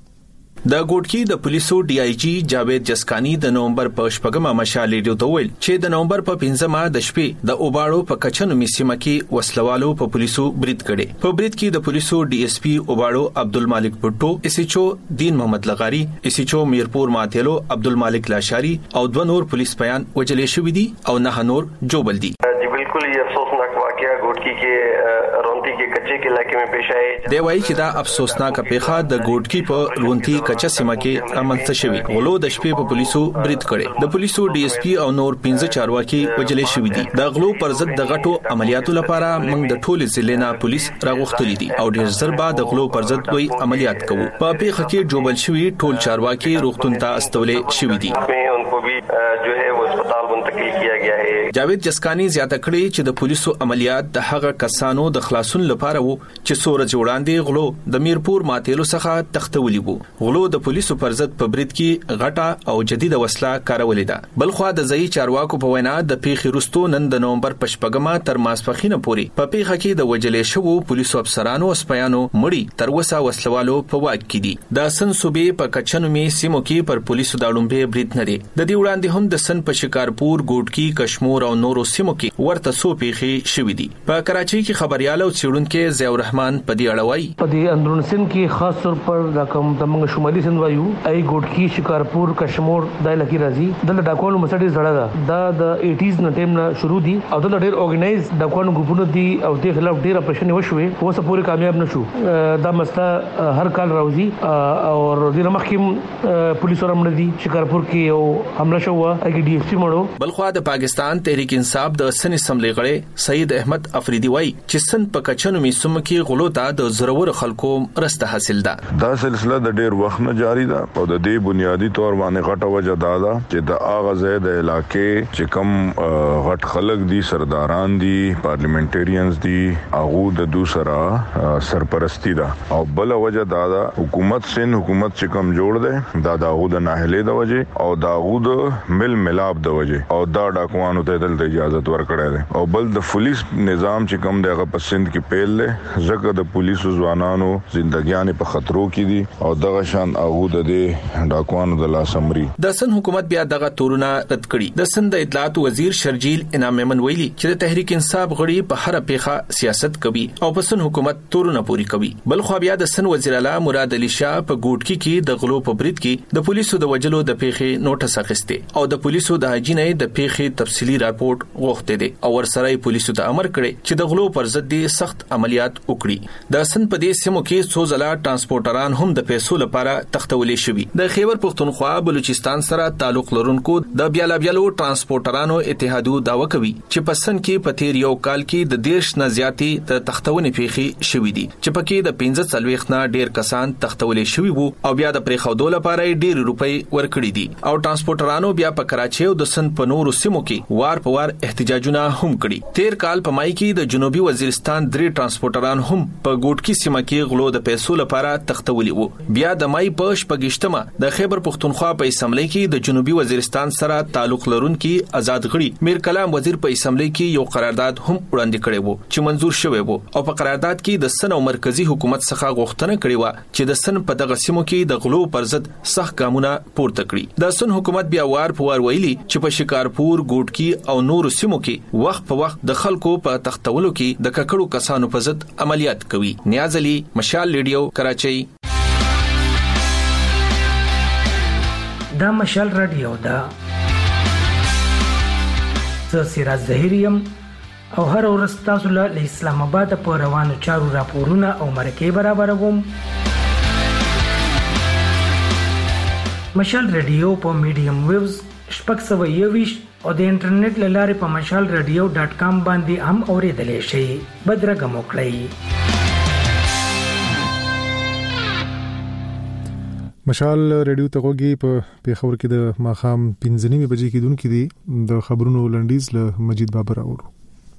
د ګوټکی د پولیسو ډي آی جی جاوید جسکانی د نومبر په شپږمه مشال ریډیو ته ویل چې د نومبر په پنځمه د شپې د اوباړو په کچنو میسیمه کې وسلوالو په پولیسو برید کړي. په برید کې د پولیسو ډي اس پی اوباړو عبدالمالک پټو، اس ایچ او دین محمد لغاری، اس ایچ او میرپور ماتیلو عبدالمالک لاشاری او دوه نور پولیس پیان وجلې شوې دي او نه نور جوبل دي. جی بالکل یہ افسوسناک واقعہ ګوټکی کې رونتی کې کچې کې علاقې میں پیښ آئے. دی وایي چې دا افسوسناک پیښه د ګوټکی په رونتی کچا سیمه کې رامنځته شوی. غلو د شپې په پولیسو برید کړي. د پولیسو ډي اس پی او نور پنځه چارواکي وجلې شوی دي. د غلو پر ضد د غټو عملیاتو لپاره موږ د ټولو ضلع نه پولیس راغوښتلي دي او ډیر زر بعد د غلو پر ضد دوی عملیات کوو. په پیښه کې جوبل شوی ټول چارواکي روغتون ته استولې شوی دي. انکو بھی جو ہے وہ هسپتال منتقل کیا گیا ہے. جاوید جسکانی زیاته کړي چې د پولیسو عملیات د هغه کسانو د خلاصون لپاره وو چې سورج وړاندې غلو د میرپور ماتیلو څخه تختولي وو. غلو د پولیسو پر ضد په برید کې غټه او جديده وسله کارولې ده. بلخو د ځای چارواکو په وینا د پیښې وروسته نن د نومبر په شپږمه تر ماسپخینه پورې په پیښه کې د وجلې شوو پولیسو افسرانو او سپیانو مړي تر وسه وسلوالو په واک کې دي. د سن صوبې په کچنو می سیمو کې پر پولیسو د اړومبه برید نه دي. د دې وړاندې هم د سن په شکارپور، ګوټکی، کشمور او نورو سیمو کې ورته سو پیښې شوې دي. په کراچۍ کې خبريال او څېړونکو ضیاء الرحمن په دې اړه وایي په دې اندرون سند کې خاص طور پر د کوم د شمالي سند وایو ای ګوټکی، شکارپور، کشمور د لکی راځي د ډاکوانو مسټي زړه ده. دا د ایټیز نه ټیم نه شروع دي او د ډېر اورګنایز ډاکوانو ګروپونو دي او د خلاف ډېر اپریشن وشوي. اوس پورې کامیاب نشو. دا مسله هر کال راوځي او د مخکیم پولیسو رمړ دي شکارپور کې او حمله شو اګي ډي ایف سی مړو. بلخو د پاکستان تحریک انصاف د سن اسمبلی غړي سید احمد افریدی وایي چې سن په کچنو میسوم کې غلو ته د زرور خلکو رسته حاصل ده. دا سلسله د ډیر وخت نه جاری ده او د دې بنیادی تور باندې غټه وجه دا ده چې د اغازه د علاقې چې کم غټ خلک دي، سرداران دي، پارلیمنټریانز دي، هغه د دوسرا سرپرستی ده. او بل وجه دا ده حکومت سن حکومت چې کم جوړ ده دا داغو د ناهله د وجه او داغو د مل ملاب د وجه او دا ډاکوانو ته دلته اجازه ورکړه ده. او بل د پولیس نظام چې کم دغه پسند کې پیل له زکه د پولیسو ځوانانو ژوندګیان په خطرو کې دي او دغه شان هغه د دې ډاکوانو د لاسمري. د سن حکومت بیا دغه تورونه رد کړي. د سن د اطلاعات وزیر شرجیل انعام میمن ویلي چې د تحریک انصاف غړي په هر پیښه سیاست کوي او په سن حکومت تورونه پوری کوي. بل خو بیا د سن وزیر اعلی مراد علي شاه په ګوټکی کې د غلو په برید کې د پولیسو د وجلو د پیښې نوټس اخیسته او د پولیسو د حجینې د پیښې تفصیلی راپورټ غوښته دي او ورسره پولیسو ته امر کړي چې د غلو پر ضد سخت عملیات وکړي. د سن په دې سیمو کې څو ځله ترانسپورټران هم د پیسو لپاره تختولې شوي. د خیبر پختونخوا بلوچستان سره تعلق لرونکو د بیالا بیالو ترانسپورټرانو اتحادو داوا کوي چې په سن کې په تیر یو کال کې د دیش نه زیاتې د تختونې پیښې شوي دي چې پکې د پنځه څلويخ نه ډیر کسان تختولې شوي وو او بیا د پریخودو لپاره ډیر روپۍ ورکړي دي او ترانسپورټرانو بیا په کراچۍ او د سن په نورو سیمو کې وار په وار احتجاجونه هم کړي. تیر کال په مای کې د جنوبي وزیرستان درې ترانسپورټران هم په ګوټکی سیمه کې غلو د پیسو لپاره تختولي وو. بیا د مای په شپږشتمه د خیبر پختونخوا په اسمبلی کې د جنوبي وزیرستان سره تعلق لرونکي آزاد غړي میر کلام وزیر په اسمبلی کې یو قرارداد هم وړاندې کړی وو چې منزور شوی وو او په قرارداد کې د سن او مرکزی حکومت څخه غوښتنه کړې و چې د سن په دغه سیمو کې د غلو پر ضد سخت ګامونه پورته کړي. د سن حکومت بیا وار په وار ویلي چې په شکارپور، ګوټکی او نورو سیمو کې وخت په وخت د خلکو په تختولو کې د ککړو کسانو په ضد عملیات کوي. نیاز علي، مشال ریډیو، کراچۍ. دا مشال ریډیو دا زه سراج ظهیریم او هر ورځ تاسو له اسلام آباد په روانو چارو راپورونه او مرکې برابروم. مشال ریډیو په میډیم ویوز شپږ سوه یوویشت او د انټرنیټ له لارې په مشال ریډیو ډاټ کام باندې هم اورېدلی شئ. بدرګه مو کړئ. مشال ریډیو ته غوږی په پیښور کې د ماخام پنځه نیمه بجې کې دونکو دي د خبرونو لنډیز له مجید بابر اورو.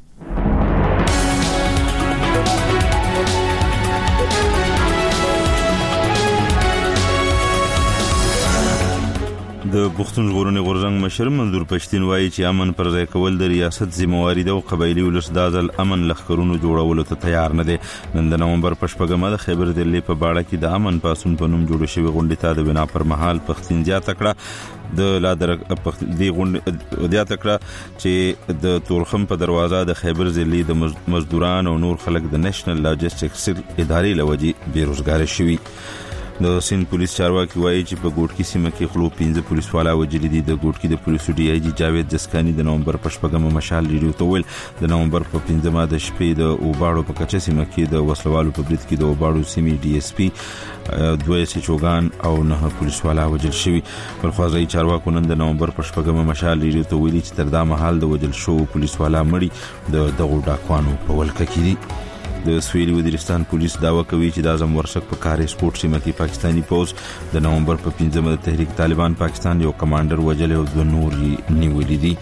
د پښتون ژغورنې غورځنګ مشر منظور پښتين وایي چې امن پر ځای کول د ریاست ذمہواری ده او قبایلی ولس د ځل امن لخرونو جوړولو ته تیار نه دي. نن د نومبر په شپږمه د خیبر دلی په باړه کې د امن پاسون په نوم جوړ شوی غونډه ته د بنا پر مهال پښتون زیاته کړه د لادر دی غونډه زیاته کړه چې د تورخم په دروازه د خیبر ضلعي د مزدوران او نور خلک د نېشنل لاجستیکس ادارې لوجي بیروزګار شوي. د سین پولیس چارواکي وایي چې په ګوټکی سیمه کې خلو پنځه پولیس والا وجلي دي. د ګوټکی د پولیسو ډي آی جی جاوید جسکاني د نومبر په شپږمه مشال ریډیو ته ویل د نومبر په پنځمه د شپې د اوباړو په کچه سیمه کې د وسلوالو په برید کې د اوباړو سیمې ډي اس پی دوه سچوغان او نه پولیس والا وجل شوی. بل خو ځای چارواکو نن د نومبر په شپږمه مشال ریډیو ته ویلي چې تر دا مهال د وجل شو پولیس والا مړي د دغو ډاکوانو په ولکه کې دي. د سویلي وزیرستان پولیس داوا کوي چې د اعظم ورشک په کار سپورت سیمه کې پاکستانی پوز د نومبر په پنځمه د تحریک طالبان پاکستان یو کمانډر وجل او د نور نیولې دي.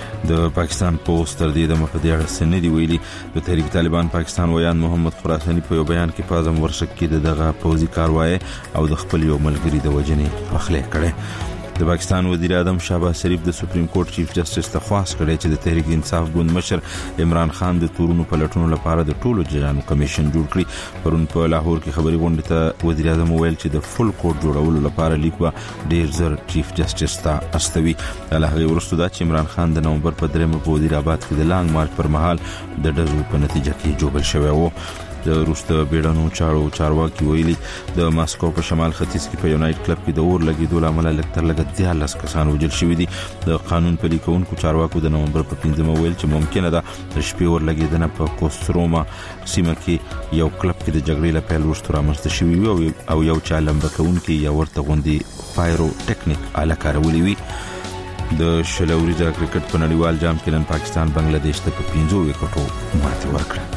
د پاکستان پوز تر دې د مفدی اړه سندې ویلي د تحریک طالبان پاکستان ویان محمد خراسانی په یو بیان کې په اعظم ورشک کې دغه پوزي کاروای او د خپل یو ملګری د وجنې پخله کړي. د پاکستان وزیر اعظم شهباز شریف د سپریم کورټ چیف جسټس ته خواست کړی چې د تحریک انصاف ګوند مشر عمران خان د تورونو پلټونو لپاره د ټولو ججانو کمیشن جوړ کړي. پرون په لاهور کې خبري غونډه ته وزیر اعظم ویل چې د فل کورټ جوړولو لپاره لیک به ډیر زر چیف جسټس ته استوي. د هغه وروسته د عمران خان د نومبر په درېمه په وزیر آباد کې د لانګ مارچ پر مهال د ډزو په نتیجه کې جوړل شوی و. د روسته بیړنو چارو چارواکي ویلي د ماسکو په شمال ختیځ کې په یونایټ کلب کې د اور لګیدو لامل لکتر لګ دیالس کسان وژل شوی دي. د قانون پلي کوونکو چارواکو د نومبر په پنځمه ویل چې ممکنه ده د شپې اور لګیدنه په کوستروما سیمه کې یو کلب کې د جګړې لپاره ورسته رامنځته شوی وي او یو چا لمبکونکي یا ورته غوندي پایرو ټیکنیک اله کارولې وي. د شلوريزه کرکټ په نړیوال جام کې نن پاکستان بنگلاديش ته په پنځو وکټو ماتې ورکړه.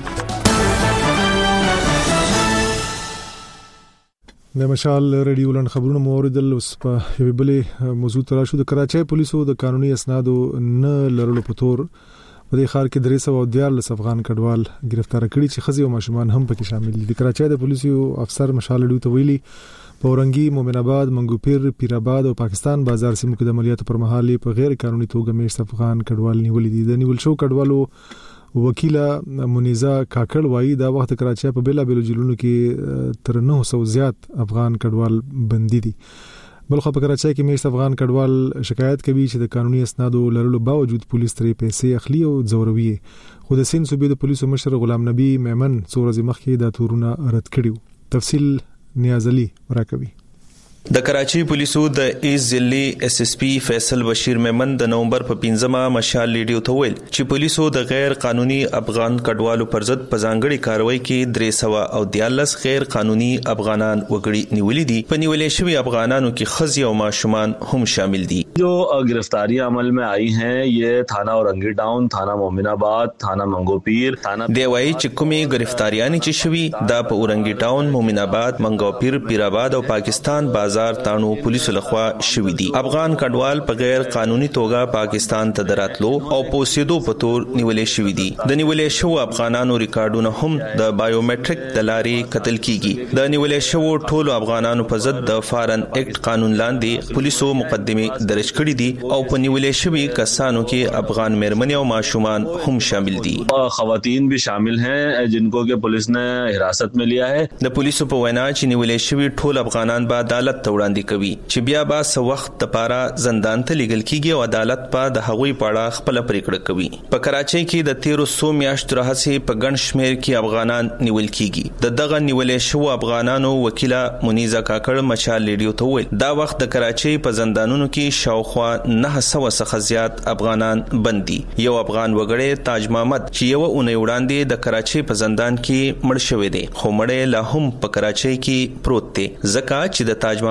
د مشال ریډیو لن خبرونه موریدل اوس په یوه بلې موضوع تر شو. د کراچۍ پولیسو د قانوني اسنادو نه لرلو په تور په دې ښار کې درې سوه دیارلس افغان کډوال گرفتار کړي چې ښځې او ماشومان هم پکې شامل دي. د کراچۍ د پولیسو افسر مشال ریډیو ته ویلي په اورنګي، مومن آباد، منګوپیر، پیر آباد او پاکستان بازار سیمو کې د عملیاتو پر مهال په غیر قانوني توګه میشت افغان کډوال نیولې دي. د نیول شو کډوالو وکیله منیزه کاکړ وایي دا وخت کراچۍ په بیلا بیلو جیلونو کې تر نه سوه زیات افغان کډوال بندي دي. بلخو په کراچۍ کې میشت افغان کډوال شکایت کوي چې د قانوني اسنادو لرلو باوجود پولیس ترې پیسې اخلي او ځوروي. خو د سین صوبې د پولیسو مشر غلام نبی میمن څو ورځې مخکې دا تورونه رد کړیو. تفصیل نیاز علي راکوي. د کراچۍ پولیسو د ایز ضلعي اس اس پی فیصل بشیر میمن د نومبر په پنځمه مشال ریډیو ته ویل چې پولیسو د غیر قانوني افغان کډوالو پر ضد په ځانګړي کاروایی کې درې سوه او دیارلس غیر قانوني افغانان وګړي نیولې دي. په نیولې شوی افغانانو کې ښځې او ماشومان هم شامل دي. جو गिरफ्तारी अमल में आई हैं ये थाना औरंगी टाउन, थाना मोमिन आबाद, थाना मंगोपीर, थाना دی وایي چې کومې گرفتاریانې چې شوي دا په اورنګي ټاون، مومن آباد، منګوپیر، پیر آباد او پاکستان بازار تانو پولیسو لخوا شوي دي. افغان کډوال په غیر قانوني توګه پاکستان ته دراتلو او پوسیدو په تور نیولې شوي دي. د نیولې شو افغانانو ریکارډونه هم د بایومټریک د لارې کتل کیږي. د نیولې شو ټولو افغانانو په ضد د فارن ایکټ قانون لاندې پولیسو مقدمه درج کړي دي او په نیولې شوی کسانو کې افغان مېرمنې او ماشومان هم شامل دي. خواتین بھی شامل ہیں جن کو کہ پولیس نے حراست میں لیا ہے. د پولیسو په وینا چې نیولې شوی ټول افغانان به عدالت ته وړاندې کوي چې بیا به څه وخت لپاره زندان ته لیږل کیږي او عدالت په د هغوی په اړه خپل پریکړه کوي. په کراچۍ کې د تیرو څو میاشتو راهیسې په ګڼ شمېر کې افغانان نیول کیږي. د دغه نیولې شوو افغانانو وکیله منیزه کاکړ مشال ریډیو ته ویل دا وخت د کراچۍ په زندانونو کې شاوخوا نه سوه څخه زیات افغانان بندي. یو افغان وګړی تاج محمد چې یو اونۍ وړاندې د کراچۍ په زندان کې مړ شوی دی خو مړی لا هم په کراچۍ کې پروت دی ځکه چې د تاج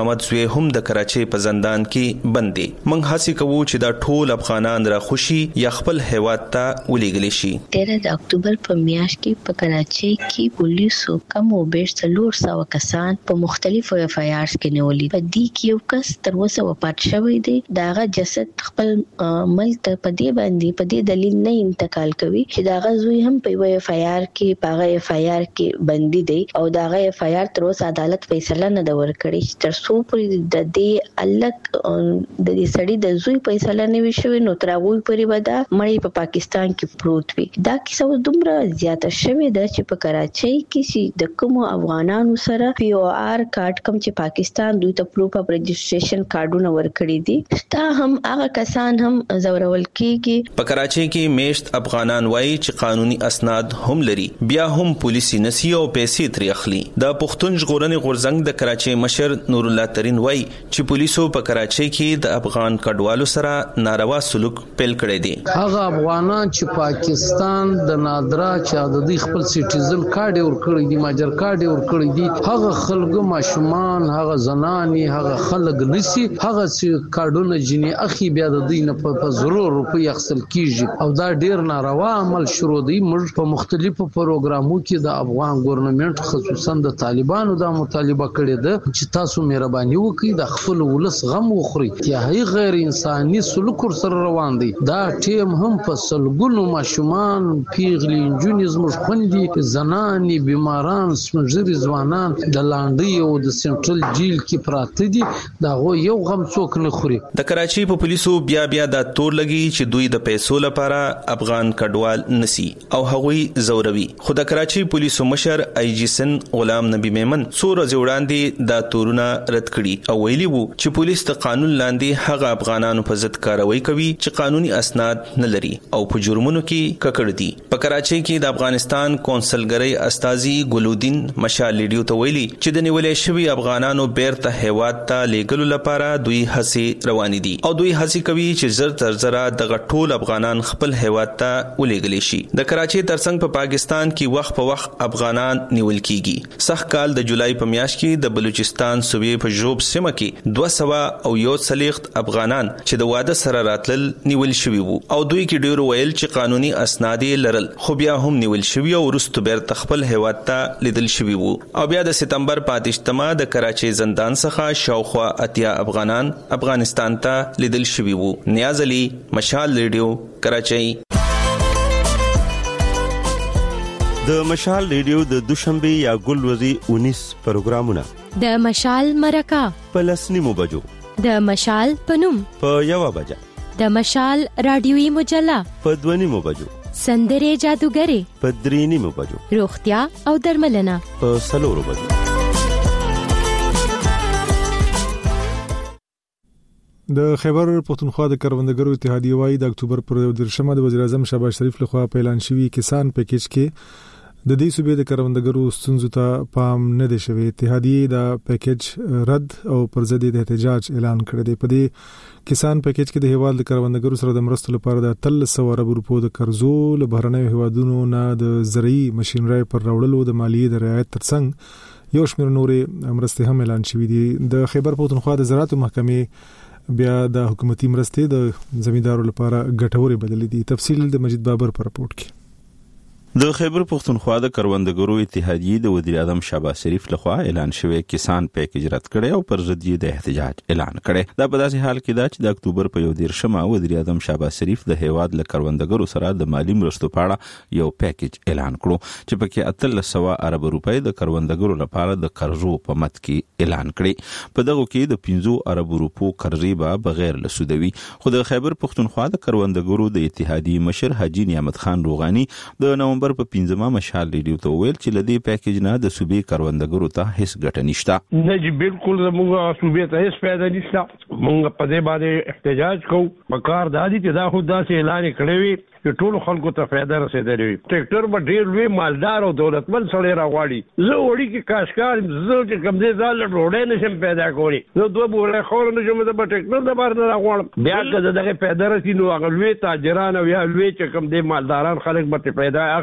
محمد زوی هم د کراچۍ په زندان کې بند دي. موږ هڅه کوو چې دا ټول افغانان را خوشي یا خپل هیواد ته ولېږل شي. تیرہ د اکتوبر په میاشت کې په کراچۍ کې پولیسو کم او بیش څلور سوه کسان په مختلفو اف آی آرز کې نیولي. په دې کې یو کس تر اوسه وفات شوی دی. داغه جسد خپل ملک ته په دې باندې په دې دلیل نه انتقال کوي چې داغه زوی هم په یو اف آی آر کې په هغه اف آی آر کې بندي دی او داغه اف آی آر تر اوسه عدالت فیصله نه دا ورکړي چې تر څو پورې د دې الک د دې سړي د زوی فیصله نه وي شوی نو تر هغه پورې به دا مړی په پاکستان کې پروت وي. دا کیسه دومره زیاته شوې ده چې په کراچۍ کې چې د کوم افغانانو سره پی او آر کارت کوم چې پاکستان دوی ته پروف اف رجسټریشن کارډونه ورکړي دي تا هم هغه کسان هم زورول کیږي. په کراچۍ کې میشت افغانان وایي چې قانوني اسناد هم لري بیا هم پولیسي نسی او پیسې ترې اخلي. د پښتون ژغورنې غورځنګ د کراچۍ مشر نور الله ترين وایي چې پولیسو په کراچۍ کې د افغان کډوالو سره ناروا سلوک پیل کړی دی. هغه افغانان چې پاکستان د نادرا چې د دې خپل سټیزن کارت ورکړی دی ماجر کارت ورکړی دی هغه خلکو ماشومان هغه زناني هغه خلک نسی هغه چې کارډونه جنې اخی بیا د دې نه په ضرور روپی اخصل کیږي او دا ډیر ناروا عمل شروع دی. موږ په مختلفو پروګرامو کې د افغان ګورنمنت خصوصا د طالبانو دا مطالبه کړې ده چې تاسو مهرباني وکړئ د خپل ولس غم وخوري. انتهایی غیر انساني سلوک سره روان دي. دا ټیم هم په سلګونو ماشومان پیغلي انجونیز موږ خوندي زناني بیماران سمجري ځوانان د لاندې او د سنټرل جیل کې پراته دي. دا یو غم څوک نه خوري. د کراچۍ په پولیسو بیا بیا دا تور لګي چې دوی د پیسو لپاره افغان کډوال نسی او هغوی زوروي. خو د کراچۍ پولیسو مشر آی جی سن غلام نبی میمن څو ورځې وړاندې دا تورونه رد کړي او ویلي وو چې پولیس د قانون لاندې هغه افغانانو په ضد کاروي کوي چې قانوني اسناد نه لري او په جرمونو کې ککړ دي. په کراچۍ کې د افغانستان کونسلګری استاذي ګلودین مشال لیډیو ته ویلي چې د نیولې شوی افغانانو بیرته هیواد ته لیږلو لپاره دوی هڅې روانې دي او دوی هڅې کوي چې زر تر زره د ټول افغانان خپل هیواد ته ولېږل شي. د کراچۍ ترڅنګ په پاکستان کې وخت په وخت افغانان نیول کیږي. سخت کال د جولای په میاشت کې د بلوچستان صوبې په جوب سیمه کې دوه سوه او یو څلوېښت افغانان چې د واده سره راتلل نیول شوي وو او دوی کې ډېرو ویل چې قانوني اسناد یې لرل خو بیا هم نیول شوي او وروسته بیرته خپل هیواد ته لیدل شوي وو. او بیا د سپتمبر په اتهشتمه د کراچۍ زندان څخه شاوخوا اتیا افغانان افغانستان ته لیدل شوي وو. نیاز علي مشال ریډیو کراچۍ. د مشال ریډیو د دوشنبه یا ګلوري اونیس پروګرامونه د مشال مرکه په لسنیمو بجو د مشال پنوم په یو بجه د مشال رادیوي مجله په دونیمو بجو سندره جادوګری په درینیمو بجو روغتیا او درملنه په سلورو بجو. د خیبر پښتونخوا د کروندګرو اتحادیه وايي د اکتوبر پر درشمه د وزیر اعظم شهباز شریف لخوا اعلان شوی کسان پیکیج کې د دې صوبې د کروندګرو ستونزو ته پام نه دی شوی. اتحادیه د پیکیج رد او پر ضد د احتجاج اعلان کړی دی. په دې کسان پیکیج کې د هیواد د کروندګرو سره د مرستو لپاره د ثلاث سوه ارب روپو د قرضو له بهرنیو هیوادونو نه د زرعي ماشينري پر راوړلو د مالیې د رعایت ترڅنګ یو شمېر نورې مرستې هم اعلان شوې دي. د خیبر پښتونخوا د زراعت محکمې بیا د حکومتي مرستې د زمیندارو لپاره ګټورې بدلې دي. تفصیل د مجید بابر پر راپورټ کې. د خیبر پښتونخوا د کروندګرو اتحادیه د وزیر اعظم شهباز شریف لخوا اعلان شوی کسان پیکیج رد کړي او پر ضد د احتجاج اعلان کړي. دا په داسې حال کې ده چې د اکتوبر په یو دیرشمه وزیر اعظم شهباز شریف د هیواد له کروندګرو سره د مالی مرستو په اړه یو پیکیج اعلان کړو چې پکې اتلس سوه ارب روپۍ د کروندګرو لپاره د قرضو په مت کې اعلان کړي. په دغه کې د پنځو ارب روپو قرضې به بغیر له سودوي. خو د خیبر پښتونخوا د کروندګرو د اتحادیه مشر حاجی نعمت خان روغانی د نومبر په پنځمه مشال ریډیو ته ویل چې لدی پیکیج نه د صوبې کروندګرو ته هیڅ ګټه نشته. نه جی بالکل زموږ صوبې ته هیڅ فائدہ نشته. موږ په دې باندې احتجاج کوو. پکار د دې چې دا خو داسې اعلان کړی وي چې ټول خلکو ته فائدہ رسیدلی وي. ټریکټر به ډیر لوی مالدار او دولتمن سړی راغواړي. زه وړي کې کاشکار زه چې کوم دې ځال ډوډۍ نشم پیدا کولی. زه دوه بوله خور نشم د ټریکټر د بار نه راغواړم. بیا که دغه فائدہ رسي نو هغه لوی تاجران او یا لوی چې کوم دې مالداران خلک به پیدا اخلي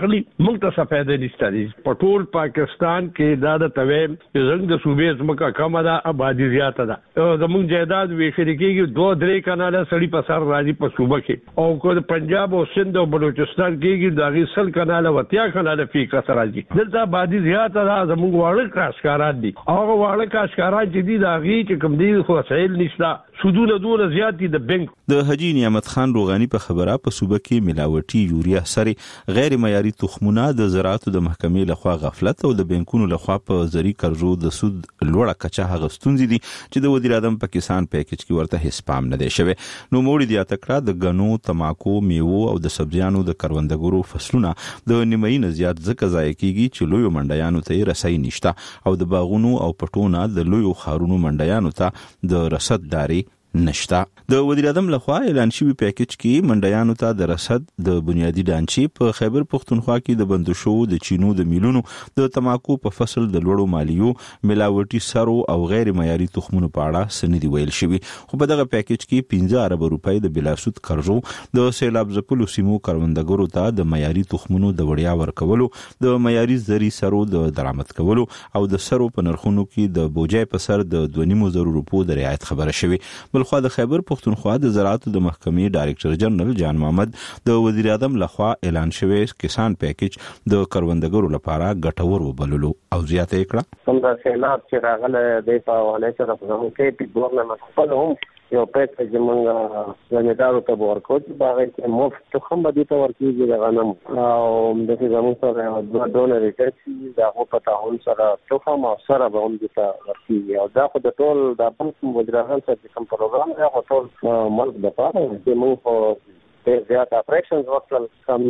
راغلي موږ ته څه فائدہ نشته دي. په ټول پاکستان کې دا د تویم زنګ د صوبې زمکه کمه ده، آبادی زیاته ده. زموږ جایداد ویشل کېږي دوه درې کاناله سړي په سر راځي په صوبه کې، او کو پنجاب او سند او بلوچستان کېږي دا غي سل کاناله وتیا کاناله فیکا سره راځي. دلته آبادی زیاته ده. زموږ واړه کاشکاران دي، هغه واړه کاشکاران چې دي دا غي چې کوم دي خو سهیل نشته، سودونه دونه زیات دي. د بنک د حاجی نعمت خان روغانی په خبره په صوبه کې ملاوټي یوریا سره غیر معیاري تخمونه د زراعتو د محکمې لخوا غفلت او د بانکونو لخوا په زری قرضو د سود لوړه کچه هغه ستونزې دي چې د وزیر اعظم په کسان پیکج کې ورته هیڅ پام نه دی شوی. نو موړي د اتکړه د غنو، تماکو، میوه او د سبزیانو د کروندګرو فصلونه د نیمایي نه زیات ځکه ضایع کیږي چې لوی منډیانو ته رسۍ نشته او د باغونو او پټونه د لوی خارونو منډیانو ته د رسد داري نشتا. د وزیر اعظم لخوا اعلان شوی پیکج کې منډیانو ته د رسد د بنیادی ډانچې په خیبر پختونخوا کې د بندو شو د چینو د میلونو د تماکو په فصل د لوړو مالیو، ملاوټي سرو او غیر معیاري تخمونو په اړه سندې ویل شوی. خو په دغه پیکج کې پنځه ارب روپۍ د بلاسود قرضو، د سیلاب ځپلو سیمو کروندګرو ته د معیاري تخمونو د وړیا ورکولو، د معیاري زری سرو د درآمد کولو او د سرو په نرخونو کې د بوجای په سر د دوه نیم زره روپو د رعایت خبره شوی. بلخوا د خیبر پختونخوا د زراعتو د محکمې ډایریکټر جنرال جان محمد د وزیر اعظم لخوا اعلان شوی کسان پیکج د کروندګرو لپاره ګټور وبللو او زیاته کړه. څنګه سیلاب چې راغله د په حواله سره په موږ کې په ګورنمنت خپل هم یو پیکج موږ زمیندارو ته ورکو چې باغ کې مفت تخم به دې ته ورکیږي د غنم او د دې زموږ سره د ډونر ریټیکسي دا خو په تعاون سره تخم او سره به هم دې ته ورکیږي. او دا خو د ټول د بانک وزیر اعظم سره کوم پروګرام دی هغه ټول ملک د پاره چې موږ ډېر زیات اپریشنز وکړل. کوم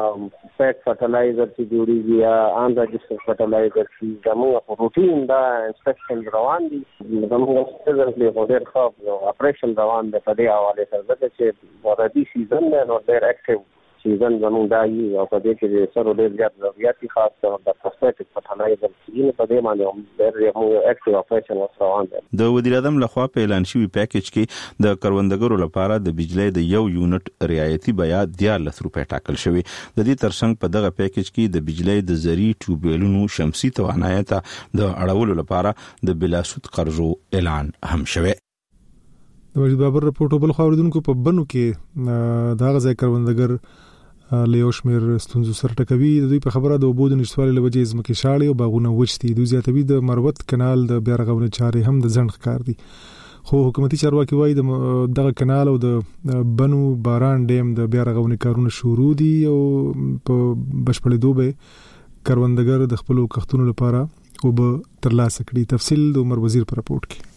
فیک فرټیلایزر چې جوړیږي یا ان رجسټر فرټیلایزر چې زموږ په روټین دا انسپیکشن روان دي، زموږ سپیشلی په ډېر ښه اپریشن روان دی په دې حواله سره چې ورادي سیزن دی نو ډېر اکټیو سیزن زموږ دا یي او په دې کې سره ډېر زیات ضرورت خاص طور د پروسټیک فرټیلایزر چې په دې باندې هم ډېر یو اکټیو اپریشن روان دی. د وزیر اعظم لخوا په اعلان شوی پیکج کې د کروندګرو لپاره د بجلی د یو یونټ رعایتي بیا دیارلس روپۍ ټاکل شوی. د دې ترڅنګ په دغه پیکج کې د بجلی د زری ټیوبویلونو شمسي توانایي ته د اړولو لپاره د بلاسود قرضو اعلان هم شوی. د وجد بابر رپورټ بل خوردونکو په بنو کې دا غځای کروندګر له یو شمېر ستونزو سره ټکوي. د دوی په خبره د اوبو د نشټوالي له وجې ځمکې شاړې او باغونه وچ دي. دوی زیاتوي د مروت کانال د بیا رغونې چارې هم د ځنډ ښکار دي. خو حکومتي چارواکي وایي د دغه کانال او د بنو باران ډیم د بیا رغونې کارونه شروع دي او په بشپړېدو به کروندګر د خپلو کښتونو لپاره اوبه ترلاسه کړي. تفصیل د عمر وزیر په راپورټ کې.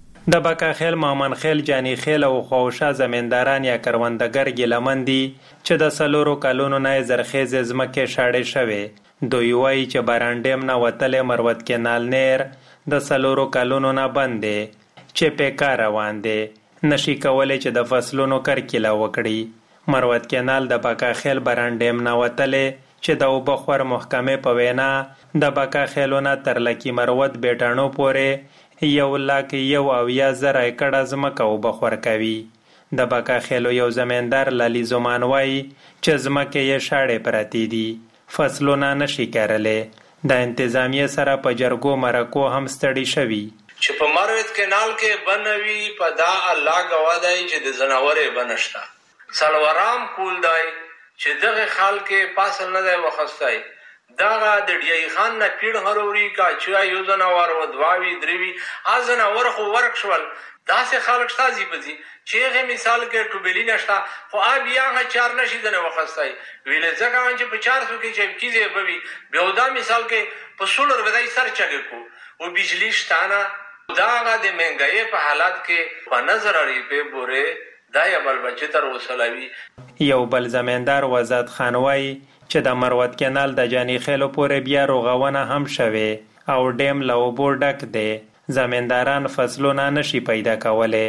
د بکا خیل، مامن خیل، جانی خیل او خوشا زمینداران یا کروندګر ګلمن دي چې د سلورو کلونو نه زرخیز زمکه شاړې شوه. دوی وایي چې باران ډیم نه وتلې مروت کانال نیر د سلورو کلونو نه بندې چې په کار روان دي، نشي کولای چې د فصلونو کرکیله وکړي. مروت کانال د بکا خیل باران ډیم نه وتلې چې د وبخور محکمې په وینا د بکا خیلونه تر لکی مروت بیٹانو پورې یو لاک یو او یا زره ایکړه ځمکه وبخور کوي. د بکا خیلو یو زمیندار لالی زمان وایي چې ځمکې یې شاړې پرتې دي، فصلونه نشي کرلی. د انتظامیه سره په جرګو مرکو هم ستړي شوي چې په مروت کانال کې بنوي په دا الله غوا دی چې د زناورې بنشتا سلورام کول دی چې دغه خال کې پاسل نه دی وخستای. داغه د ډیای خان نه پیړ هروري کا چې یو زناور و دواوی دروي ازنه ورخو ورک شول. داسې خلک شتازي بزي چې هغه مثال کې ټوبلی نشتا خو بیا هغه چار نشي دنه وخستای ویل ځکه چې په چار سو کې چې کیږي بوي بیا دا مثال کې په سولر ودای سر چګ کو او بجلی شتانه داغه د منګای په حالت کې په نظر لري په بوره دای عمل بچی تر وسلوي. یو بل زمیندار وزاد خانوای چې د مروت کانال د جانی خیلو پورې بیا روغونه هم شوه او ډیم له اوبو ډک دی. زمینداران فصلونه نشي پیدا کوله.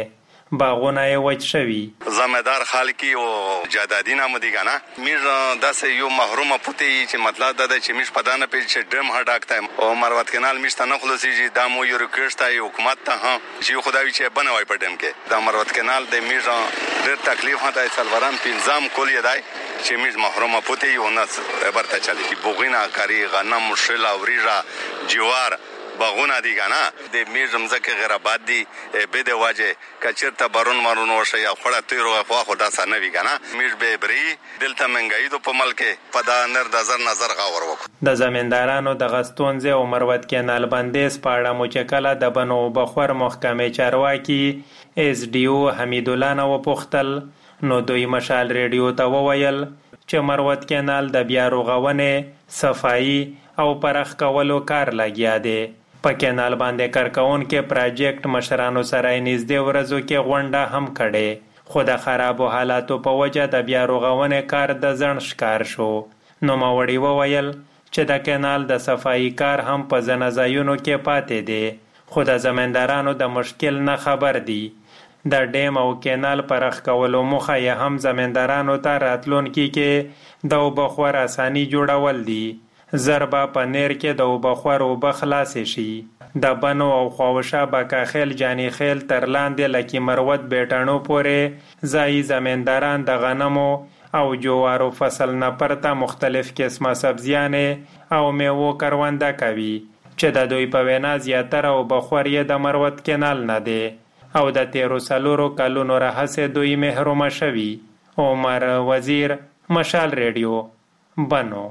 باغونه یې وچ شوي. زمیدار خالقی او جدادی نامو دی کنه میر داسې یو محرومه پوتی چې مطلب دا چې مش پدانه په چې ډرم هډاکته او مروت کانال مشته نه خلاصيږي دا مو یو ریکوست ای حکومت ته ها چې خدای چې بنوي په ډم کې دا مروت کانال د میر ډېر تکلیف هتا سلوران پنځام کول یې دای چې میر محرومه پوتی یو نس برته چلی بوغینا کاری غنم شل او ریجا جوار باغونه دي کنه د میرزم زکه غیر آباد دي به د واجه کچرته بارون مارون وشه یا خړه تیرو خو خو داسه نه وی کنه میر به بری دلته منګای دو په ملک په دا نر نظر نظر غاور وک د زمیندارانو د غستونځ او مروت کانال بندیز پاړه مچکله د بنو بخور محکمه چارواکي اس ډي او حمید الله نو پختل نو دوی مشال ریډیو ته وویل چې مروت کانال د بیا رغونه صفائی او پرخ کولو کار لګیا دی. په کانال باندې کارکون کې پروجیکټ مشرانو سره نږدې ورځو کې غونډه هم کړي خو د خرابو حالاتو په وجه د بیا رغونه کار د ځنډ ښکار شو. نو ماوړي وویل چې د کانال د صفائی کار هم په ځنه ځایونو کې پاتې دی خو د زمیندارانو د مشکل نه خبر دي. د ډیم او کانال پرخ کولو موخه یې هم زمیندارانو ته راتلونکي کې د اوبخور اساني جوړول دي. زربا پنیر کې د اوبخور اوبه خلاصې شي. د بنو او خواوشا بکاخیل جانی خیل تر لاندې لکې مروت بیټانو پورې ځایي زمینداران د غنمو او جوارو فصل نه پرته مختلف قسمه سبزیانې او میوو کرونده کوي چې د دوی په وینا زیاتره اوبخور یې د مروت کانال نه دی او د تیرو څلورو کلونو راهیسې دوی محرومه شوي. عمر وزیر، مشال ریډیو، بنو.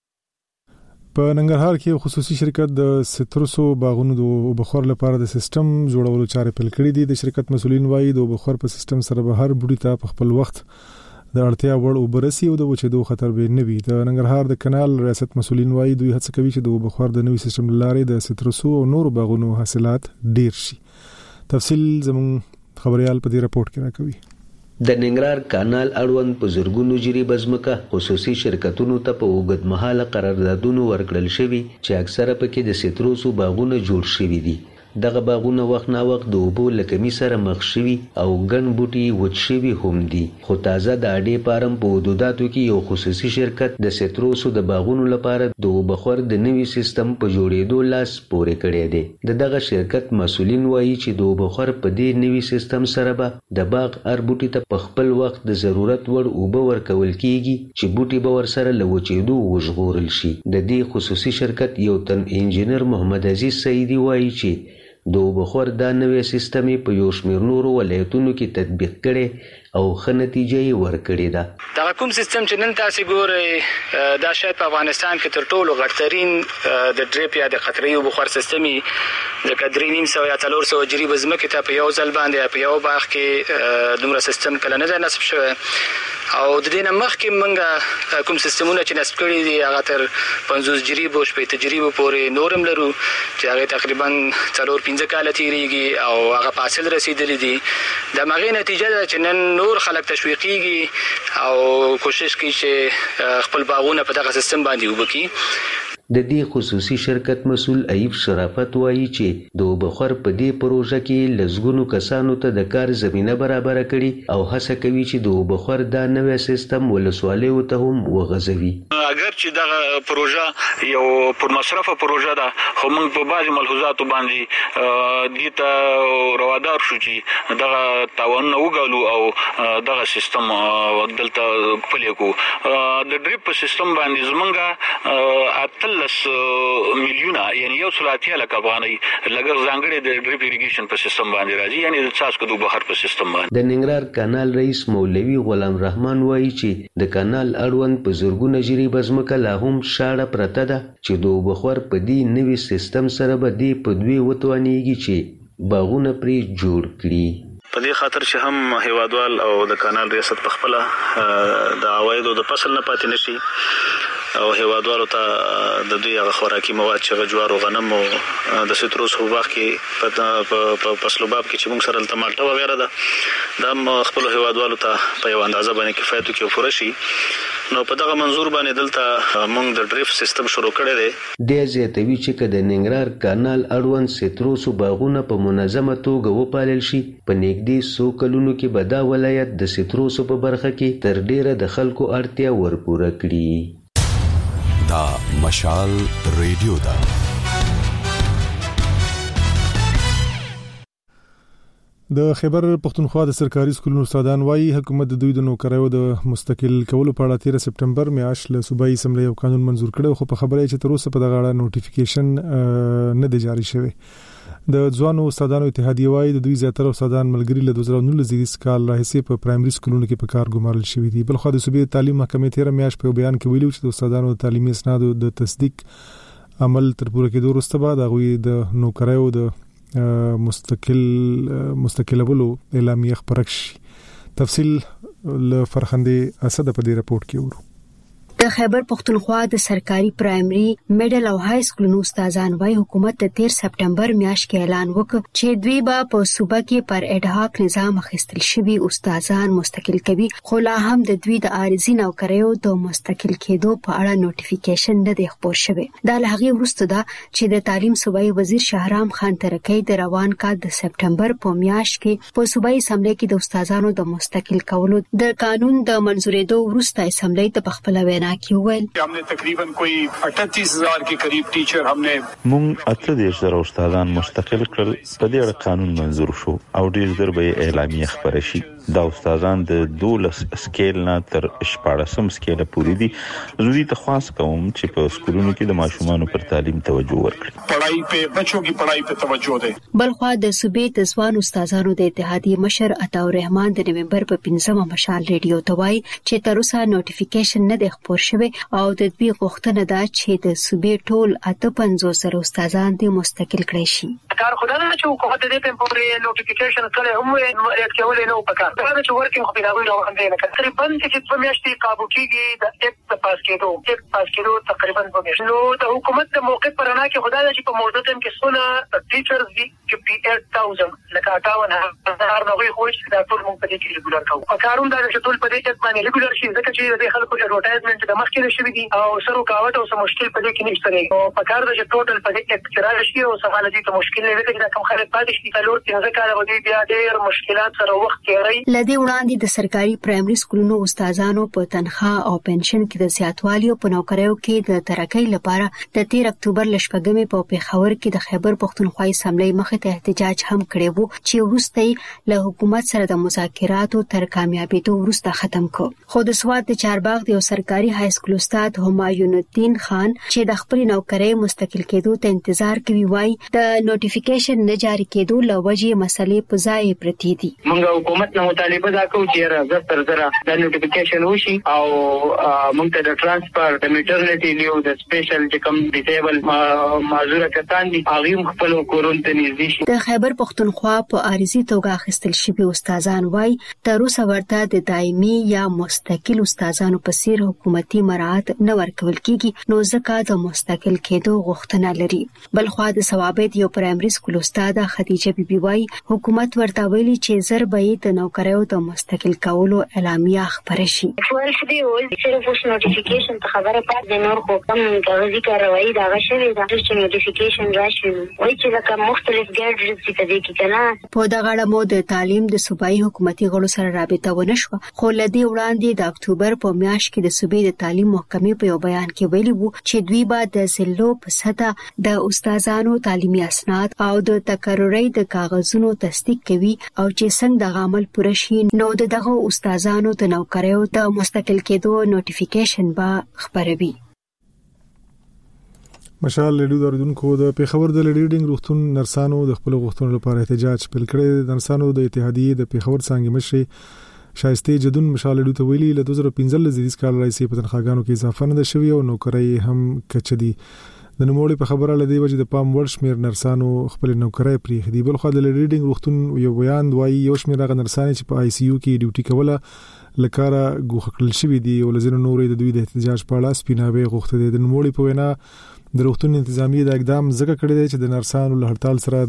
په ننګرهار کې خصوصي شرکت د سترسو باغونو د اوبخور لپاره د سیستم جوړولو چارې پیل کړې دي. د شرکت مسولین وایي د اوبخور په سیستم سره به هر بوټي ته په خپل وخت د اړتیا وړ اوبه رسي او د وچېدو خطر به نه وي. د ننګرهار د کانال ریاست مسولین وایي دوی هڅه کوي چې د اوبخور د نوي سیستم لارې د سترسو او نورو باغونو حاصلات ډیر شي. تفصیل زموږ خبريال په دې راپورټ کې راکوي. د ننګرهار کانال اړوند په زرګونو جری بزمکه خصوصي شرکتونو ته په اوږدمهاله قراردادونو ورکړل شوي چې اکثره پکې د ستروسو باغونه جوړ شوي دي. دغه باغونه وخت نا وخت د اوبو له کمی سره مخ شوي او ګڼ بوټي وچ شوي هم دي. خو تازه د اډې پارم په حدوداتو کې یو خصوصي شرکت د ستروسو د باغونو لپاره د اوبخور د نوي سیستم په جوړېدو لاس پورې کړی دی. د دغه شرکت مسولین وایي چې د اوبخور په دې نوي سیستم سره به د باغ هر بوټي ته په خپل وخت د ضرورت وړ اوبه ورکول کیږي چې بوټي به ورسره له وچېدو وژغورل شي. د دې خصوصي شرکت یو تن انجینر محمد عزیز سعیدی وایي چې د اوبخور دا نوی سیستم په یو شمېر نورو ولایتونو کې تطبیق کړي او ښه نتیجه یې ورکړې ده. دغه کوم سیستم چې نن تاسو ګورئ دا شاید په افغانستان کې تر ټولو غټترین د ډریپ یا د خطري اوبخور سیستم ځکه درې نیم سوه یا څلور سوه جري به ځمکې ته په یو ځل باندې په یو باغ کې دومره سیستم کله نه دی نصب شوی او د دې نه مخکې موږ کوم سیستمونه چې نصب کړي دي هغه تر پنځوس جریبو شپېته جریبو پورې نور هم لرو چې هغې تقریبا څلور پنځه کاله تېرېږي او هغه په حاصل رسېدلي دي. د هغې نتیجه ده چې نن نور خلک تشویقېږي او کوشش کوي چې خپل باغونه په دغه سیستم باندې اوبه کړي. د دې خصوصي شرکت مسول ایوب شرافت وایي چې د اوبخور په دې پروژه کې لزګونو کسانو ته د کار زمینه برابره کړي او هڅه کوي چې د اوبخور دا نوی سیستم ولسوالیو ته هم وغځوي. اگر چې دغه پروژه یو پر مصرفه پروژه ده خو موږ په بعضې ملحوظاتو باندې دې ته روادار شو چې دغه تاوانونه وګالو او دغه سیستم دلته پلی کړو. د ډریپ په سیستم باندې زمونږ اتلس میلیونه یعنی یو سل اتیا لک افغانۍ لګښت ځانګړی د ډریپ اریګیشن په سیستم باندې راځي یعنی د څاڅکو د اوبخور په سیستم باندې. د ننګرهار کانال رئیس مولوي غلام رحمان وایي چې د کانال اړوند په زرګونه جري بزمکه لا هم شاړه پرته ده چې د اوبخور په دې نوي سیستم سره به دې په دوی وتوانېږي چې باغونه پرې جوړ کړي. په دې خاطر چې هم هیوادوال او د کانال ریاست په خپله د عوایدو د فصل نه پاتې نشي او هیوادوالو ته د دوی هغه خوراکي مواد چې جوار او غنم او د ستروس په باغ کې په فصلوباب کې چې موږ سره ټماټر وغیرہ ده د خپل هیوادوالو ته په یو اندازه باندې کفایت کوي فرشي. نو په دغه منظور باندې دلته موږ د ډریف سیستم شروع کړی دی. د زیاتوي چې کده ننګرهار کانال اړوند ستروسو باغونه په منظمه توګه وپالل شي په نږدې سو کلونو کې به دا ولایت د ستروسو په برخه کې تر ډیره د خلکو اړتیا ورپوره کړي. دا مشال ریډیو دا د خیبر پختونخوا د سرکاري سکولونو استادان وايي حکومت د دوی د نوکریو د مستقل کولو په اړه تیر سپټمبر میاشت له صوبایي اسمبلی یو قانون منزور کړ، خو په خبره چې تر اوسه په دغه اړه نوټیفیکیشن نه دی جاری شوی. د ځوانو استادانو اتحادیه وايي د دوی زیاتره استادان ملګری له دوه زره نولس کال راهیسې په پرایمري سکولونو کې په کار ګمارل شوی دي. بلخو د صوبې تعلیم محکمې تیر میاشت په بیان کې ویلي چې د استادانو تعلیمي اسنادو د تصدیق عمل تر پوره کېدو وروسته به د غوي د نوکریو د مستقل مستقلولو اعلامیه خبرک شي. تفصیل له فرخندې اسد په دې رپورت کې ورو. د خیبر پختونخوا د سرکاري پرایمري میډل او های سکولونو استادان وايي حکومت د تیر سپټمبر میاشت کې اعلان وکړ چې دوی به په صوبه کې پر اډهاک نظام اخیستل شوی استادان مستقل کوي، خو لا هم د دوی د عارضی نوکریو د مستقل کېدو په اړه نوټیفیکیشن نه دی خپور شوی. دا له هغې وروسته ده چې د تعلیم صوبایي وزیر شهرام خان ترکی د روان کال د سپټمبر په میاشت کې په صوبایي اسمبلی کې د استادانو د مستقل کولو د قانون د منزورېدو وروسته اسمبلی ته په خپله وینا हमने तकरीबन कोई अठतीस हजार के करीब टीचर हमने مونږ اته دیش زره استادان مستقل کړل. په دې اړه قانون منزور شو او ډیر ډیر به اعلامیه خبره شي. دا استادان د دولس سکیل نه تر شپاړسم سکیل پورې دي. زه ته خاص کوم چې په سکولونو کې د ماشومانو پر تعلیم توجه ورکړي. پڑھائی په بچو کی پڑھائی په توجه ده. بلخو د صوبې د ځوان استادانو د اتحادیې مشر عطاء الرحمن د نومبر په پنځمه مشال ریډیو ته وایي چې تر اوسه نوټیفیکیشن نه دی خپور شوی او د دوی غوښتنه ده چې د صوبې ټول اته پنځوس زره استادان دې مستقل کړي شي. کار خدای نه چې حکومت دې په پورې نوټیفیکیشن کړي هم ریاکټ کولای نه وکړ. دا چې ورکینګ خو پیدا ویل روان دی نه کړي. تقریبا چې په میاشتې قابو کېږي د یک د پاس کېدو یک پاس کېدو تقریبا په میاشت. نو د حکومت د موقع پر نه کې خدای چې په موجوده ټیم کې څونه ټیچرز دي چې پی ایټ تاوزند لکه اټاون هزار نو وي خو چې دا ټول موږ په دې کې ریګولر کوو. په کارون دا چې ټول په دې کې باندې ریګولر شي ځکه چې د خلکو اډورټایزمنت د مخکې شوی دي او سره رکاوټ او سم مشکل په دې کې نشته دی. او په کار د ټوټل په دې کې اکتراژ شي او سم حالت ته مشکل نه وي چې کوم خلک پاتې شي تلور څنګه کار ودی بیا ډېر مشکلات سره وخت تیری. لدی وړاندې د سرکاري پرایمري سکولونو استادانو په تنخواه او پنشن کې د زیاتوالي په نوکریو کې د ترقۍ لپاره د تیر اکتوبر لشپږمې په پیښور کې د خیبر پختونخوا اسمبلی مخې ته احتجاج هم کړی وو چې وروسته له حکومت سره د مذاکراتو تر کامیابیدو وروسته ختم کړ. خو د سواد د چارباغ د سرکاري های سکول استاد همایون الدین خان چې د خپل نوکری مستقل کېدو ته انتظار کوي وایي د نوټیفیکیشن نه جاری کېدو لوجه مسلې په ځای پرتی دي. موږ حکومت نه مطالبه دا کوو چې راځه تر زره د نوټیفیکیشن وشي او موږ ته د ترانسفر د میټرنټی لیو د سپیشل چې کوم ډیټیبل معذوره کسان دي هغه خپل کورون ته نږدې شي. د خیبر پختونخوا په عارضی توګه اخیستل شوی استادان وایي تر اوسه ورته د دایمي یا مستقل استادانو په څیر حکومتي مراعات نه ورکول کیږي، نو ځکه د مستقل کېدو غوښتنه لري. بلخو د ثوابت یو پرایمري سکول استاد خدیجه بیبي وایي حکومت ورته ویلي چې زر به د نوکریو د مستقل کولو اعلامیه خبره شي. ټول شدي وایي چې پوس نوټیفیکیشن ته خبره پات د نور حکم کاغذي کاروایی دا شوی دا چې نوټیفیکیشن راشي وایي چې لکه مختلف ګایډلاینز چې دې کې کنه. په دغه اړه مو د تعلیم د صوبایي حکومتي غړو سره رابطه ونه شو، خو لدی وړاندې د اکتوبر په میاشت کې د صوبې د تعلیم محکمې په یو بیان کې ویلي وو چې دوی به د ضلعو په سطح د استادانو تعلیمي اسناد او د تقرري د کاغذونو تصدیق کوي او چې څنګه د عمل پوره شي نو دغه استادانو د نوکریو د مستقل کېدو نوټیفیکیشن به خبروي. مشال لیډو دردونکو د پیښور د لیډینګ روغتون نرسانو د خپل غوښتنو لپاره احتجاج پیل کړی. د نرسانو د اتحادیې د پیښور څنګه مشر شایسته جدون مشال لیډو ته ویلي له دوه زره پنځه لزیز کال راځي په تنخواګانو کې اضافه نه شوی او نوکري هم کچدي. د نوموړي په خبره لدی وجه د پام ور شمیر نرسانو خپل نوکري پرې خدي. بل خو د لیډینګ روغتون یو بیان وایي یو شمیر غ نرسانه چې په آی سی یو کې ډیوټي کوله لکاره ګوښه کړل شوی دی او لزینو نورې د دوی د احتجاج په اړه سپیناوي غوښته دي. د نوموړي په وینا د روغتون انتظامیه د اقدام ځکه کړی دی چې د نرسانو له هړتال سره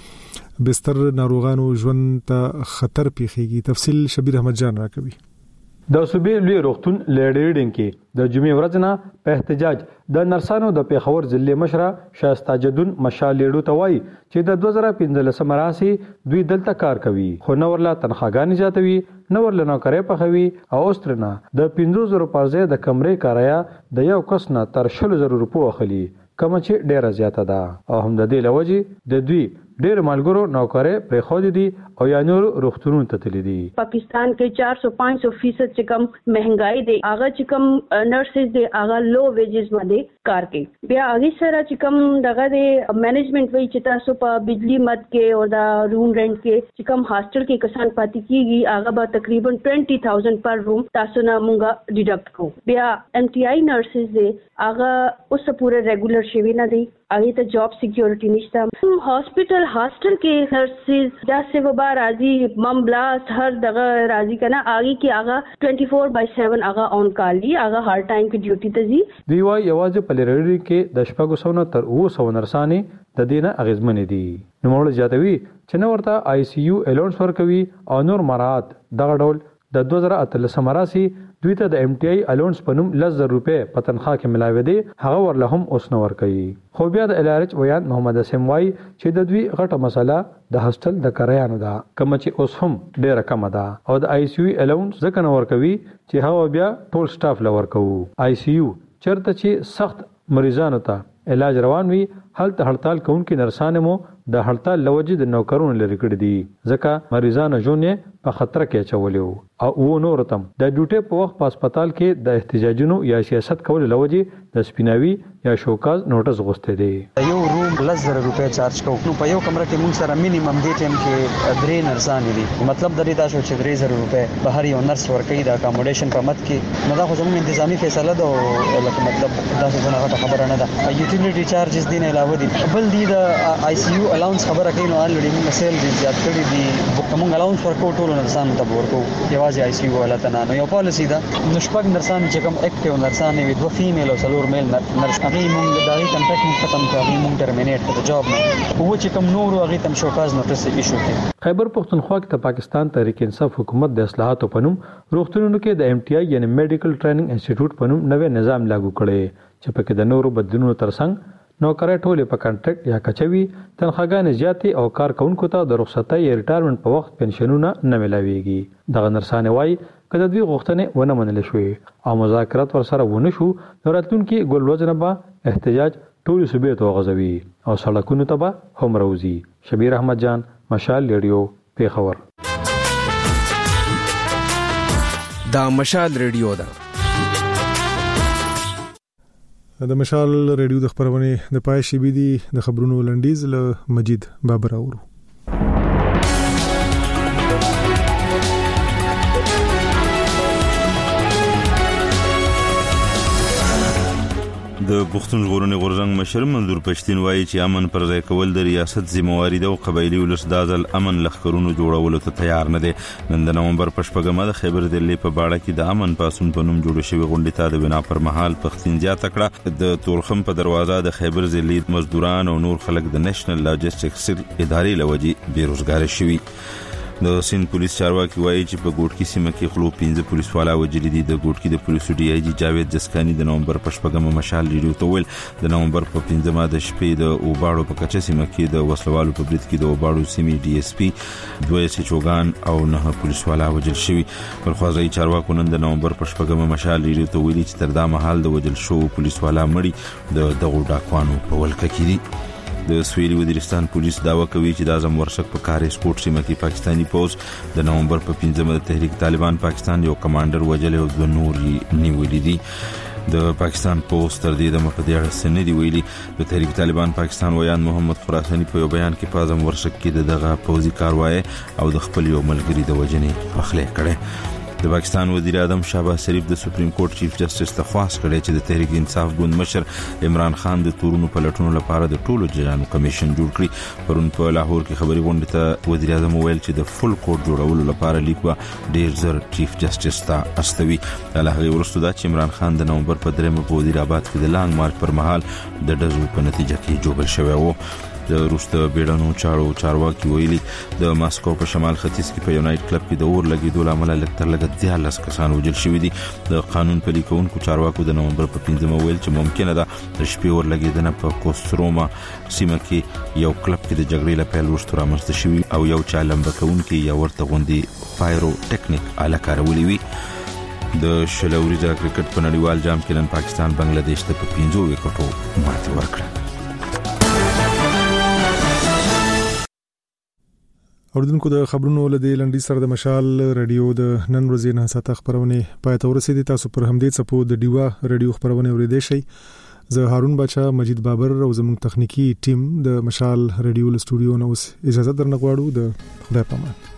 د بستر ناروغانو ژوند ته خطر پیښیږي. تفصیل شبیر احمد جان راکوي. د صوبې لوی روغتون لیډرینګ کې د جمعې ورځ نه په احتجاج د نرسانو د پیښور ضلع مشره شایسته جدون مشال لیډو ته وایي چې د دوه زره پنځلسم راسي دوی دلته کار کوي خو نو ورلا تنخواګانې زیاتوي، نو ورلا نوکرې پخوي او اوسترنه د پنځه زره په ځای د کمرې کارایا د یو کس نه تر شل زره روپو اخلي، کوم چې ډیره زیاته ده. او هم د دې لوجې د دوی ډېر ملګرو نوکرې پرې خو دي او یا نور روغتونونو ته تللي دي. پاکستان کې چار سو پانچ سو فیصد چې کم مهنګای دی هغه چې کم نرسز دی هغه لو ویجز باندې کار کوي. بیا هغه سره چې کم دغه دی مینجمنت وی چې تاسو په بجلی مد کې او دا روم رینټ کې چې کم هاسټل کې کسان پاتې کیږي هغه به تقریبا بیس هزار پر روم تاسو نه مونږه ډیډکټ کوو. بیا ام ټي آی نرسز دی هغه اوس پوره ریګولر شوی نه دی، هغه ته جاب سکیورټی نشته. هاسپټل هاسټل کې نرسز دا سیوا راځي مم بلاست هر دغه راځي کنه هغه کې هغه چوبیس بای سات هغه اون کالی هغه هر ټایم کې ډیوټي ته ځي. دی وايي یوازې په لری کې د شپږو سو نه تر اوه سو نرسانې د دینه اغیزمنې دي. نو موږ زیاتوي چې نو ورته آی سی یو الاونس ورکوي او نور مراد دغه ډول د دوه زره اتلسم راسي دوی ته د ایم ټي آی الاونس په نوم لس زره روپۍ په تنخواه کې ملاوي دي، هغه ورله هم اوس نه ورکوي. خو بیا د الارچ ویان محمد اسم وايي چې د دوی غټه مسله د هاستل د کریانو ده، کوم چې اوس هم ډیره کم ده او د آی سی یو الاونس ځکه نه ورکوي چې هغه بیا ټول سټاف لور کوي. آی سی یو چرته چې سخت مریضانو ته علاج روان وي هلته هړتال کوونکي نرسانه مو د هړتال لوجې د نوکرونو لري کړی دي ځکه مریضانو ژوند په خطر کې چولیو او و نور تم د ډیوټي په وخت په هسپتال کې د احتجاجونو یا سیاست کول لوجې د سپیناوي یا شوکاز نوټس غوښته دي. یو روم لس زره روپۍ چارج کوو، نو په یو کمره کې موږ سره مینیمم دې ټیم کې درې نرسان دي، مطلب درې دا شو چې درې زره روپۍ به هر یو نرس ورکړي د اکاموډیشن په مت کې. نو دا خو زموږ انتظامی فیصله ده او لکه مطلب دا څه نه غټه خبره نه ده. یوټیلیټي چارجز دي نه علاوه دي بل دي د آی سی یو الاونس خبره کوي نو الریډي موږ سیل دي زیات کړی دي کوم الاونس ورکو ټول نرسانو ته ورکو یوازې آی سی یو ولا ته نه. یو پالیسی ده نو شپږ نرسان چې کوم اکټیو نرسان وي دوه فیمیل او څلور میل نرس هغه موږ د هغې کنټرکټ ختم کړ، هغې موږ ټرمینیټ کړ د جاب نه او چې کوم نور هغې ته شوکاز نوټس ایشو کړي. خیبر پښتونخوا کې د پاکستان تحریک انصاف حکومت د اصلاحاتو په نوم روغتونونو کې د ایم ټي آی یعنی میډیکل ټریننګ انسټیټیوټ په نوم نوې نظام لاګو کړي چې پکې د نورو بدلونونو ترڅنګ نوکرۍ ټولې په کنټرکټ یا کچوي، تنخواګانې زیاتې او کارکونکو ته د رخصتۍ یا ریټایرمنټ په وخت پنشنونه نه ملاويږي. دغه نرسانې وایي که د دوی غوښتنې ونه منل شوې او مذاکرات ورسره ونه شو نو راتلونکي ګلوزنه به احتجاج ټولې صوبې ته وغځوي او سړکونو ته به هم راوځي. شبیر احمد جان، مشال ریډیو، پیښور. دا مشال ریډیو ده. د مشال ریډیو د خبرونه د پای شي بي دي د خبرونو لنډیز له مجید بابر اورو. د پښتون ژغورنې غورځنګ مشر منظور پښتين وایي چې امن پر ځای کول د ریاست ذمہواری ده او قبایلی ولس د ځل امن لخرونو جوړولو ته تیار نه دي. نن د نومبر پښپګمه د خیبر دلی په باړه کې د امن پاسون په نوم جوړ شوی غونډه ته د بنا پر مهال پښتين زیاته کړه. د تورخم په دروازه د خیبر ضلعي مزدوران او نور خلک د نېشنل لاجستیکس ادارې لوجي بیروزګار شوي. د سند پولیس چارواکي وایي چې په ګوټکی سیمه کې خلو پنځه پولیس والا وجلي دي. د ګوټکی د پولیسو ډي آی جی جاوید جسکاني د نومبر پښپګمه مشال ریډیو ته ویل د نومبر په پنځمه د شپې د اوباړو په کچه سیمه کې د وسلوالو په برید کې د اوباړو سیمې ډي اس پی دوه سچوغان او نه پولیس والا وجل شوی. پر خوازي چارواکو نن د نومبر پښپګمه مشال ریډیو ته ویلي چې تر دا مهال د وجل شو پولیس والا مړي د دغو ډاکوانو په ولکه کې دي. د سویلي وزیرستان پولیس داوا کوي چې د اعظم ورشک په کار اسپورت سیمه کې پاکستانی پوز د نومبر په پنځمه د تحریک طالبان پاکستان یو کمانډر وجل او د نور نیولې دي. د پاکستان پوز تر دې د مفدی اړه سندې ویلي. د تحریک طالبان پاکستان ویان محمد خراسانی په یو بیان کې په اعظم ورشک کې دغه پوزي کاروای او د خپل یو ملګری د وجنې پخلې کړي. د پاکستان وزیر اعظم شهباز شریف د سپریم کورټ چیف جسټس ته خواست کړی چې د تحریک انصاف ګوند مشر عمران خان د تورونو پلټونو لپاره د ټولو ججانو کمیشن جوړ کړي. پرون په لاهور کې خبري غونډه ته وزیر اعظم ویل چې د فل کورټ جوړولو لپاره لیک به ډیر زر چیف جسټس ته استوي. هغه ورسته دا چې عمران خان د نومبر په درېمه په وزیر آباد کې د لانګ مارچ پر مهال د ډزو په نتیجه کې جوړ شوی و. د روسته بیړنو چارو چارواکي ویلي د ماسکو په شمال ختیځ کې په یونایټ کلب کې د اور لګیدو لامل لکتر لګ ځاله کسان وژل شوی دي. د قانون پلي کوونکو چارواکو د نومبر په پنځمه ویل چې ممکنه ده د شپې اور لګیدنه په کوستروما سیمه کې یو کلب کې د جګړې لپاره ورسته رامنځته شوی او یو چا لمبه کوونکی یا ورته غوندي پایرو ټیکنیک آله کارولې وي. د شلوريزه کرکټ په نړیوال جام کې نن پاکستان بنگلاديش ته په پنځو وکټو ماتې ورکړه. اوردونکو د خبرونو لدی لنډی سره د مشال رادیو د نن ورځې نه ساته خبرونه پای ته ورسېدي. تاسو پر همدې څپو د ډیوا رادیو خبرونه اوریدئ شئ. زه هارون بچا مجید بابر او زموږ تخنیکی ټیم د مشال رادیو له سټوډیو نو اجازه درنه غواړو. د خدای پامان.